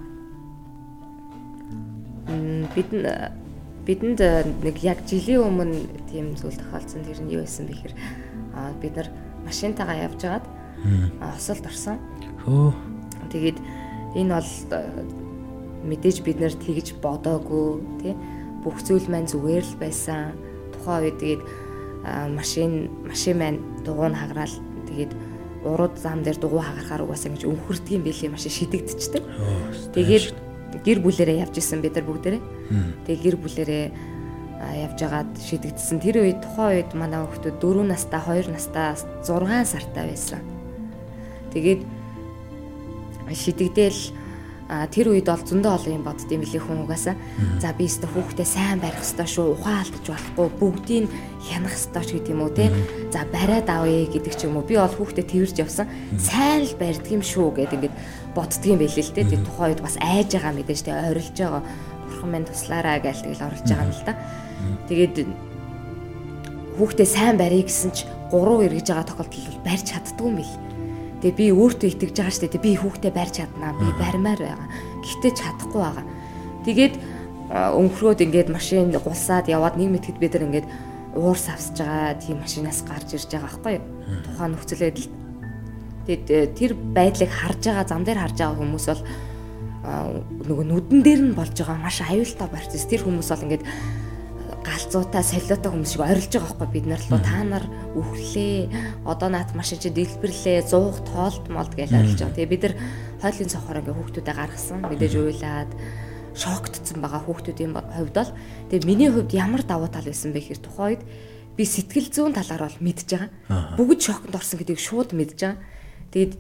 бидэнд нэг яг жилийн өмнө тийм зүйл тохиолдсон. Тэр нь юу байсан бэ гэхээр бид нар машинтайгаа явж байгаад осолд орсон. Тэгээд энэ бол мэдээж бид нар тэгж бодоогүй тий. Бүх зүйл маань зүгээр л байсан. Тухайн үед тэгээд машин маань дугуйн хагараал тэгээд урууд зам дээр дугуй хагарахаар угаасаа ингэж өнхөрдөг юм билий машин шидэгдчихдэг. Тэгээд гэр бүлэрээ явж исэн бид нар бүгдээрээ. Тэгээд гэр бүлэрээ явж агаад шидэгдсэн. Тэр үед тухайн үед манай хүүхдүүд 4 настай, 2 настай, 6 сартай байсан. Тэгээд шидэгдээл тэр үед бол зөндөө олон юм бодд юм билий хүн угаасаа. За би өөртөө хүүхдээ сайн барих ёстой шүү. Ухаалтж болохгүй. Бүгдийг хянах ёстой ч гэдэг юм уу те. За бариад авъя гэдэг ч юм уу. Би бол хүүхдээ тэрж явсан. Сайн л барьдаг юм шүү гэдэг ингээд боддгийм байлээ л те. Тэр тухайн үед бас айж байгаа мэдээж те ойрлж байгаа. Бурхан минь туслаарай гээл тэгэл орлож байгаа юм л да. Тэгээд хүүхдээ сайн барья гэсэн ч 3 эргэж байгаа тохиолдолд барьж чаддгүй юм бил. Тэгээ би өөртөө итгэж байгаа шүү дээ. Би хүүхдээ барьж чаднаа. Би барьмаар байгаа. Гэхдээ чадахгүй байгаа. Тэгээд өнгөрөөд ингээд машин гулсаад яваад нэг мэтгэд бид нар ингээд уурс авсаж байгаа тийм машинаас гарч ирж байгаа байхгүй юу? Тухайн нөхцөл байдал. Тэгээд тэр байдлыг харж байгаа, зам дээр харж байгаа хүмүүс бол нөгөө нүдэн дээр нь болж байгаа маш аюултай процесс. Тэр хүмүүс бол ингээд галзуутай солиотой хүмүүс шиг орилж байгаа байхгүй бид нар л та нар үхлээ одоо наат машин чи дэлбэрлээ 100 тоолт молд гэж орилж байгаа. Тэгээ бид нар хойлын цохоор ингээ хүүхдүүдэд гаргасан мэдээж уйлаад шоктцсон байгаа хүүхдүүдийн хувьд бол тэгээ миний хувьд ямар давуу тал байсан бэ гэхээр тухайн үед би сэтгэл зүйн талаар бол мэдж байгаа. Бүгд шоконд орсон гэдгийг шууд мэдж байгаа. Тэгээд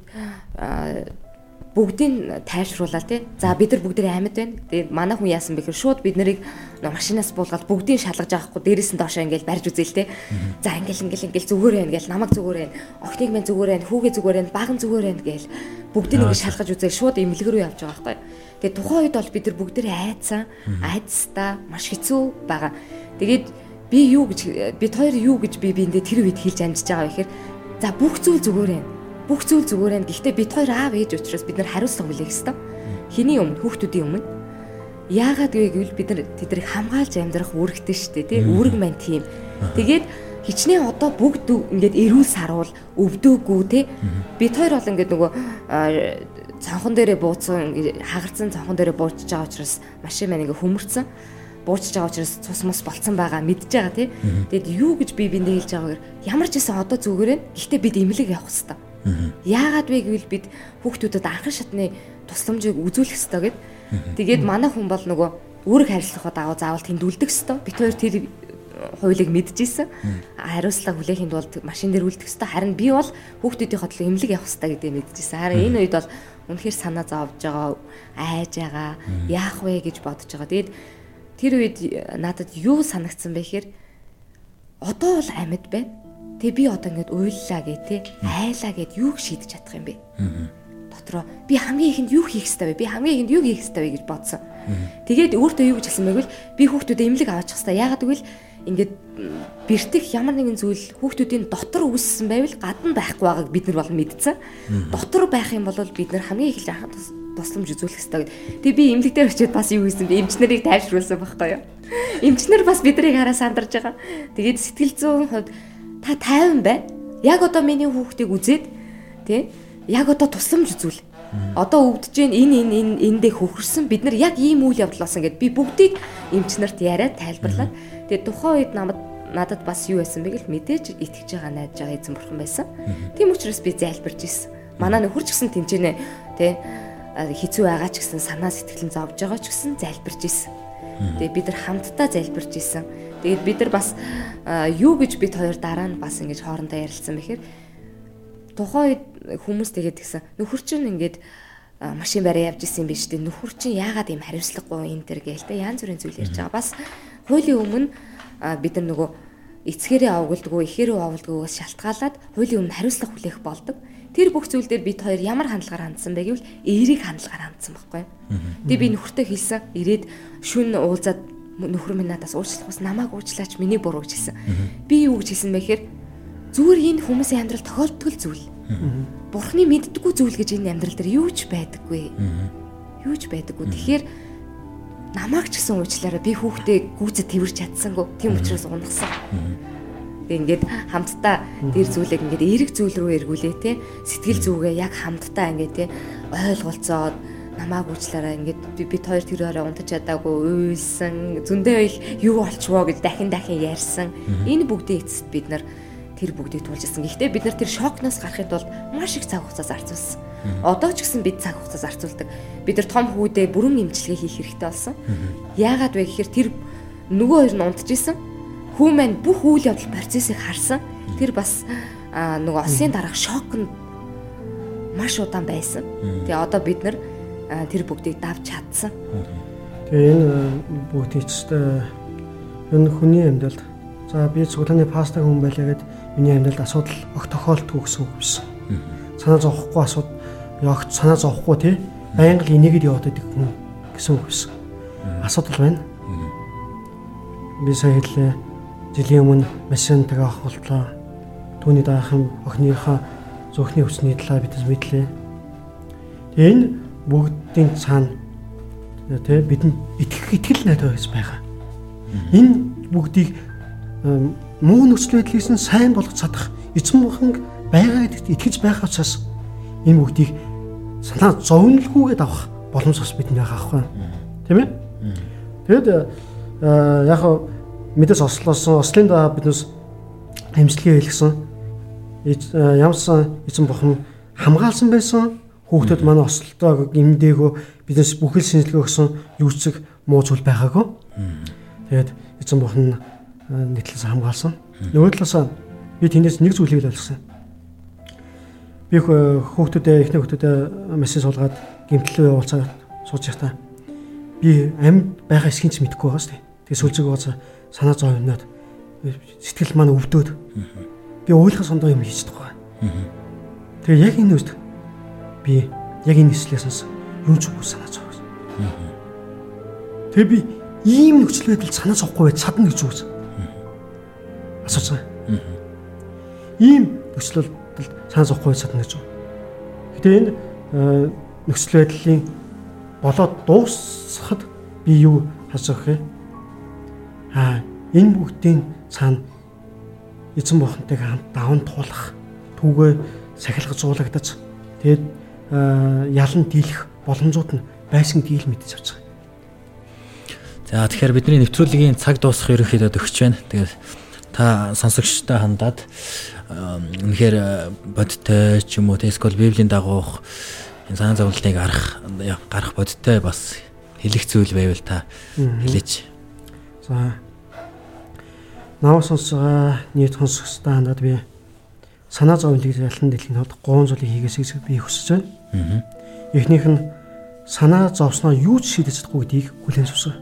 бүгдийг тайлшруулаад тий. За бид нар бүгд амьд байна. Тэгээд манай хүн яасан бэ гэхээр шууд бид нарыг машинаас буулгаад бүгдийг шалгаж авахгүй дээрээс нь доошоо ингээл барьж үзээл тий. За ингээл зүгээр байна гээл намайг зүгээр байна. Охиныг минь зүгээр байна, хүүгээ зүгээр байна, баг нь зүгээр байна гээл бүгдийг ингээд шалгаж үзээл шууд имлэг рүү явж байгаа байхгүй. Тэгээд тухайн үед бол бид нар бүгд айдсан, айдстаа маш хэцүү байгаа. Тэгээд бид хоёр юу гэж биэндээ тэр үед хэлж амжиж байгаа вэ гэхээр за бүх зүйл зүгээр байна. Бүх зүйл зүгээр байна. Гэхдээ бид хоёр аав ээж учраас бид нар хариуцлага хүлээх ёстой. Хэний өмнө? Хүүхдүүдийн өмнө. Яагаад гэвэл бид нар тэднийг хамгаалж амьдрах үүрэгтэй шүү дээ, тий? Үүрэг маань тийм. Тэгээд хичнээн одоо бүгд ингээд эрүүл сарвал өвдөөгүй, тий? Бид хоёр бол ингээд нөгөө цонхон дээрээ бууцсан хагарцсан цонхон дээрээ буучж байгаа учраас машин маань ингээ хөмөрцөн буучж байгаа учраас цус мус болцсон байгаа мэдж байгаа тий. Тэгэд юу гэж би биндээ хэлж байгаагаар ямар ч байсан одоо зүгээрээ гэхдээ бид эмнэлэг явах хэрэгтэй. Яагаад вэ гэвэл бид хүүхдүүдэд анхан шатны тусламжийг үзүүлэх хэрэгтэй гэд. Тэгээд манай хүн бол нөгөө үүрэг хариуцлагаа дагуу заавал тэмдүүлдэг хэрэгтэй. Бид хоёр тэр хуулийг мэдчихсэн. Хариуцлага хүлээхэд бол машин дээр үлдэх хэрэгтэй. Харин би бол хүүхдүүдийн хотлоо эмнэлэг явах хэрэгтэй гэдгийг мэдчихсэн. Харин энэ үед бол үнэхээр санаа зовж байгаа, айж байгаа, яах вэ гэж бодож байгаа. Тэгээд тэр үед надад юу санагдсан бэ гэхээр одоо бол амьд байна. Тэгээ би одоо ингэж уйллаа гэ тэ айлаа гэд юу шийдэж чадах юм бэ? Дотроо би хамгийн ихэнд юу хийх ёстой вэ? Би хамгийн ихэнд юу хийх ёстой вэ гэж бодсон. Тэгээд өөртөө юу гэж хэлсэн бэ гэвэл би хүүхдүүдэд эмнэлэг аваачих ёстой. Яагаад гэвэл ингээд бэртэх ямар нэгэн зүйл хүүхдүүдийн дотор үүссэн байвал гадна байхгүй байгааг бид нар бол мэдсэн. Дотор байх юм бол бид нар хамгийн их анхан тусламж үзүүлэх ёстой гэдэг. Тэгээ би эмнэлэг дээр очиод бас юу хийсэн бэ? Эмчнэрийг тайвшруулсан байхгүй юу? Эмчнэр бас биднийг хараа сандарч байгаа. Тэгээд сэтгэл зүйн хувьд та тайван бай. Яг одоо миний хүүхдийг үзээд тий яг одоо тусламж үзүүл. Одоо өвдөж जैन энэ эндээ хөхөрсөн бид нар яг ийм үйл явдал болсон гэд би бүгдийг эмчнэрт яриад тайлбарлаад тэгээд тухайн үед надад бас юу байсан бэ гэл мэдээж итгэж байгаа найдаж байгаа эзэн бурхан байсан. Тийм учраас би зайлбарж ирсэн. Манай нөхөр ч гэсэн тэмцэнэ тий хэцүү байгаа ч гэсэн санаа сэтгэлэн зовж байгаа ч гэсэн залбирж исэн. Тэгээд бид нар хамтдаа залбирж исэн. Тэгээд бид нар бас юу гэж бид хоёр дараа нь бас ингэж хоорондоо ярилцсан бэхээр тухайн үед хүмүүс тэгээд гисэн нөхөр чинь ингээд машин бараа явж исэн юм биш үү? Нөхөр чинь яагаад ийм хариуцлагагүй энэ төр гээл те янз бүрийн зүйл ярьж байгаа. Бас хуулийн өмнө бид нар нөгөө эцгээрээ овголдгоо ихээрээ овголдгоогоос шалтгаалаад хуулийн өмнө хариуцлага хүлээх болдог. Тэр бүх зүйл дээр бид хоёр ямар хандлагаар хандсан бэ гэвэл эерэг хандлагаар хандсан байхгүй. Тэгээ би нөхөртөө хэлсэн ирээд шүн уулзаад нөхөр минь надаас уучлах бас намайг уучлаач миний буруу гэж хэлсэн. Би юу гэж хэлсэн бэ гэхээр зүгээр энэ хүмүүсийн амьдрал тохиолддог зүйл. Бурхны мэддэггүй зүйл гэж энэ амьдрал дээр юу ч байдаггүй. Юу ч байдаггүй. Тэгэхээр намайг ч гэсэн уучлаарай би хүүхдээ гүйцэд тэрвэрч чадсангүй. Тийм учраас унагсан. Ингээд хамтдаа тэр зүйлийг ингээд эерэг зүйл рүү эргүүлээ те сэтгэл зүгээ яг хамтдаа ингээд те ойлголцоод намааг уучлаарай ингээд бид хоёр тэр орой унтаж чадаагүй уйлсан зөндөө их юу болчихвоо гэж дахин ярьсан. Энэ бүгдийн эцэст бид нар тэр бүгдийг туулжсэн. Гэхдээ бид нар тэр шокноос гарахын тулд маш их цаг хугацаа зарцуулсан. Одоо ч гэсэн бид цаг хугацаа зарцуулдаг. Бид нар том хүүдээ бүрэн эмчилгээ хийх хэрэгтэй болсон. Яагаад вэ гэхээр тэр нөгөө хоёр нь унтажсэн. Хүн маань бүх үйл явдал процессыг харсан. Тэр бас нөгөө осын дараах шок нь маш удаан байсан. Тэгээ одоо бид нар тэр бүгдийг давж чадсан. Тэгээ энэ бүгдийг ч энэ хүний амьдралд за би цуглааны паста хүн байлаа гэд миний амьдралд асуудал огт тохиолддог гэсэн үг биш. Санаа зовхгүй огт санаа зовхгүй тий байнга л энийгэд яваад байдаг хүн гэсэн үг биш. Асуудал байна. Би сая хэллээ жилийн өмнө машин тагаа авахлаа. Түүний даахын охиныхаа зөвхний хүчний талаар бид мэдлээ. Энэ бүгдийн цаана тий бидэнд итгэл найдвар байгаа. Энэ бүгдийг муу нөхцөл байдал хийсэн сайн болгож чадах эзэн бурхан байгаа гэдэгт итгэж байгаа учраас энэ бүгдийг санаа зовнилгүйгээд авах боломж бас бидэнд байгаа аахгүй. Тийм ээ? Тэгэд яг мэдээс ослын даа биднээс эмчилгээ хийлгсэн. Ямсан эзэн бурхан хамгаалсан байсан. Хүүхдүүд манай ослолтоо эмдээгөө биднээс бүхэл шинжилгээ өгсөн юуцэг муу зүйл байгаагүй. Тэгээд эзэн бурхан нийтлээс хамгаалсан. Нөгөө талаас би тэндээс нэг зүйлийг л ойлгосон. Би хүүхдүүдээ эхний хүүхдүүдээ машин суулгаад гэмтэл уулзаад сууж байхдаа би амьд байгаа эсхийг ч мэдэхгүй байгаа шүү дээ. Тэгээд сүлжээг ууцаа санаа зов юмнаад сэтгэл маань өвдөөд би уйлах сондоо юм хийж байгаа. Тэгээ яг энэ үст би яг энэ хэслээс юу ч үгүй санаа зов. Тэгээ би ийм нөхцөл байдал санаа зовхгүй байж чадна гэж үгс. Асуусан. Ийм нөхцөл байдал санаа зовхгүй байж чадна гэж. Гэтэ энэ нөхцөл байдлын болоод дуусахад би юу хасах вэ? Энэ бүгдийн цаана эзэн бурхантайгаа хамт даван туулах түүгээ сахилга зуулагдаж тэгээд ялан дийлэх боломжууд нь байсан гэдгийг мэдэж авч байгаа. За тэгэхээр бидний нэвтрүүлгийн цаг дуусах ерөнхийдөө төгсөж байна. Тэгээд та сонсогчтой хандаад үнэхээр бодтой ч юм уу эсвэл Библийн дагуух энэ санаа зовлтыг гарах бодтой бас хэлэх зүйл байвал та хэлээч. За наваас сонсож байгаа нийт сонсогчтой хандаад би санаа зовлтыг ялан дэлхийн тулд 3 зүйлийг хийгээсэй би хүсэж байна. Эхнийх нь санаа зовсноо юу ч шийдэж чадахгүй гэдгийг хүлээн зөвшөөрөх.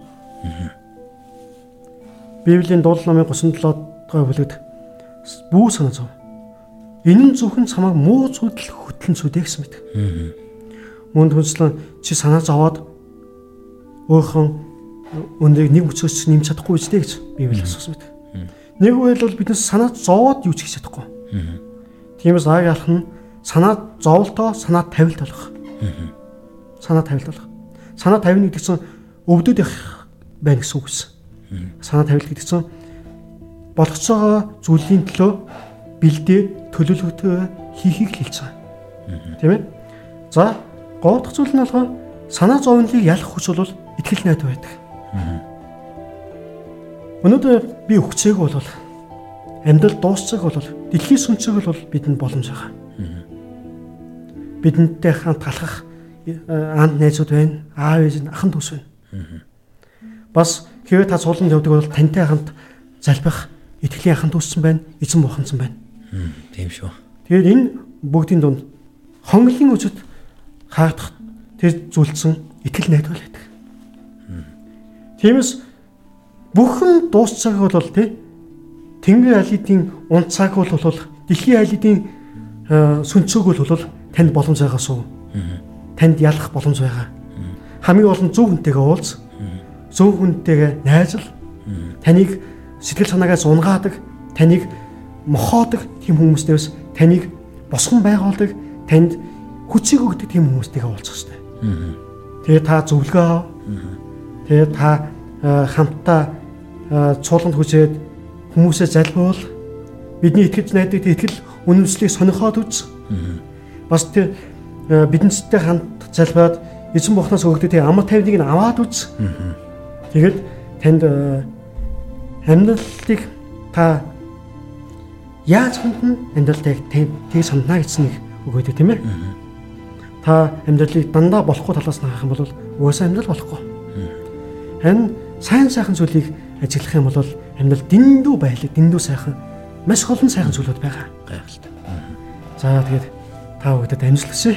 Библийн дуулал номын 37 дугаар бүлэгт бүү санаа зов. Энэ нь зөвхөн чамайг муу зүйлд хөтлөн сүдэ гэсэн мэт. Мөн түнслэн чи санаа зовоод өөрхөн өндрийг нэг мөчөөс нэмж чадахгүй үстэй гэж Библи асуусан мэт. Нэг үйл бол биднес санаа зовоод юу ч хийж чадахгүй. Тиймээс аг алах нь санаа зоволтоо санаа тавилт болох. Санаа тавилт болох. Санаа тавина гэдэг чинь өвдөд явах байна гэсэн үг гэсэн. Санаа тавилт гэдэг чинь болгоц байгаа зүйлийн төлөө бэлдээ төлөвлөгөө хийхийг хэлж байгаа. Тийм ээ? За, гол дахь зүйл нь болохоор санаа зовнолыг ялах хүч бол итгэл найдвар байдаг. Өнөөдөр би өгцөөг бол амьдрал дуусцааг бол дэлхийн сүнцөг бол бидэнд боломж байгаа. Бидэнтэй хамт талхах анд найзууд байна, аав ээж, ахын дүүс байна. Бас хэвээ та цууланд явдаг бол тантай хамт залбих итгэлийн ахын дүүссэн байна, эзэн бухансан байна. Тийм шүү. Тэгээд энэ бүгдийн дунд хонглын үжид хаагдах тэр зүйлсэн итгэл найдвар байдаг. Тиймээс бүхэн дуусцааг бол Тэнгэр алидын унцааг бол дэлхийн алидын сүнцөг бол танд боломж байгаас уу. Танд ялах боломж байгаа. Хамгийн олон зөв хүнтэйгээ уулз. Зөв хүнтэйгээ найзал. Таныг сэтгэл санаагаас унгаадаг, таныг мохоодог тийм хүмүүсээс таныг босгон байгуулдаг, танд хүчийг өгдөг тийм хүмүүстэйгээ уулзах хэрэгтэй. Тэгээ та зөвлөгөө ав. Тэгээ та хамтдаа цуулганд хүчээд хүмүүсээ залбиул. Бидний итгэж найдаг итгэл үнэмшлийг сонирхоод үз. Бас тэр бидэнцтэй хамт залбиад эзэн бухнаас өгдөг тийм амар тайвныг нь аваад үз. Тэгээд танд амьдралыг та яаж хандна амьдралыг тийг сандна гэсэн нэг үг өгдөг тийм ээ. Та амьдралыг дандаа болохгүй талаас нь харах юм бол угаасаа амьдрал болохгүй. Харин сайн сайхан зүйлийг ажиглах юм бол амьдрал дэндүү байлаг, дэндүү сайхан маш олон сайхан зүйлүүд байгаа. Гайхалтай. За тэгээд та бүгдэд амжилтсэ.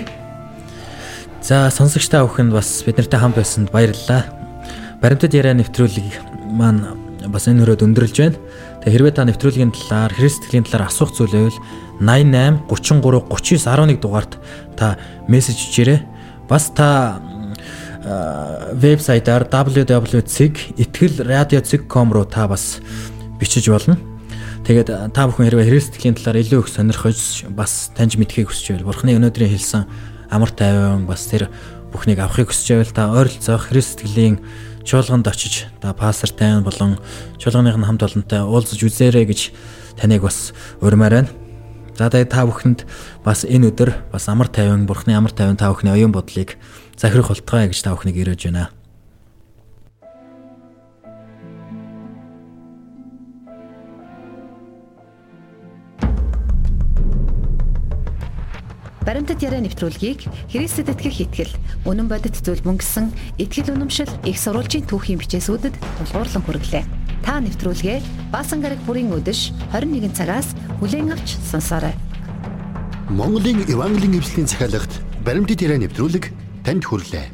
За сонсогчтой бүхэнд бас биднэртэй хамт байсанд баярлалаа. Баримтат яриа нэвтрүүлгийг маань бас энэ хөрөөд өндөрлж байна. Тэгээ хэрвээ та нэвтрүүлгийн талаар, Христтгэлийн талаар асуух зүйл байвал 88 33 39 11 дугаард та мессеж хийгээрэй. Бас та вебсайтаар www.itkil.radio.com руу та бас бичиж болно. Тэгээд та бүхэн хэрвээ Христтгэлийн талаар илүү их сонирхож бас таньж мэдхийг хүсэж байвал Бурхны өнөөдрийн хэлсэн амар тайван бас тэр бүхнийг авахыг хүсэж байвал та ойролцоох Христтгэлийн чуулганд очиж та пастор тань болон чуулганыхын хамт олонтой уулзаж үзээрэй гэж таныг бас урьмаар байна. За та бүхэнд бас энэ өдөр бас амар тайван Бурхны амар тайван та бүхний оюун бодлыг захирах болтугай гэж та бүхнийг өрөөж байна. Баримтат яриа нэвтрүүлгийг Христэд итгэх итгэл, үнэн бодит зүйл мөнгөсөн итгэл үнэмшил их сурвалжийн түүхийн бичээсүүдэд тулгуурлан хүргэлээ. Та нэвтрүүлгээ Баасан гараг бүрийн өдөш 21 цагаас хүлээн авч сонсоорой. Монголын Евангелийн эвслийн захиалагт баримтат яриа нэвтрүүлэг танд хүрлээ.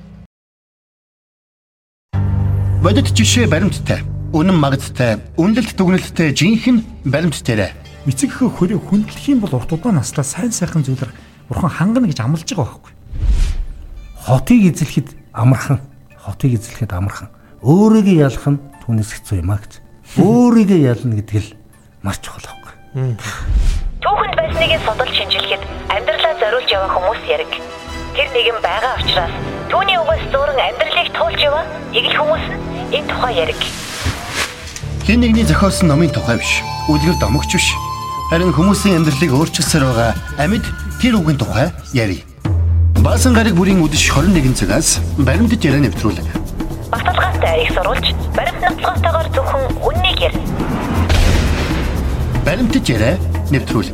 Бодит жишээ баримттай, үнэн магадтай, үнэлэлт дүгнэлттэй жинхэнэ баримттай. Эцэг хөө хөрөө хүндлэх юм бол урт удаан наслаа сайн сайхан зүйлэр Бурхан хангана гэж амлаж байгаа байхгүй. Хотыг эзлэхэд амархан, өөрийгөө ялах нь түүнээс хэцүү юм аа гэж. Өөрийгөө ялна гэдэг л маш чухал байхгүй. Түүхэнд байсныг судалж шинжилэхэд амьдралаа зориулж яваа хүмүүс яриг. Тэр нэгэн байгаа учраас түүний угаас зуран амьдралыг туулж яваа эгэл хүмүүс нь энэ тухай яриг. Хэн нэгний зохиосон номын тухай биш, үлгэр домогч биш. Харин хүмүүсийн амьдралыг өөрчилсээр байгаа амьд тэр үгийн тухай ярив. Баасан гараг бүрийн үдэш 21 цагаас баримтат яриа нэвтрүүлэг. Баталгаатай их сурвалж баримт нотолгоотойгоор зөвхөн үннийг ярина. Баримтат яриа нэвтрүүлэг.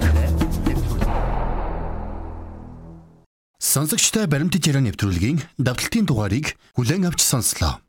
Сонсогчтой баримтат яриа нэвтрүүлгийн давталтын дугаарыг хүлээн авч сонслоо.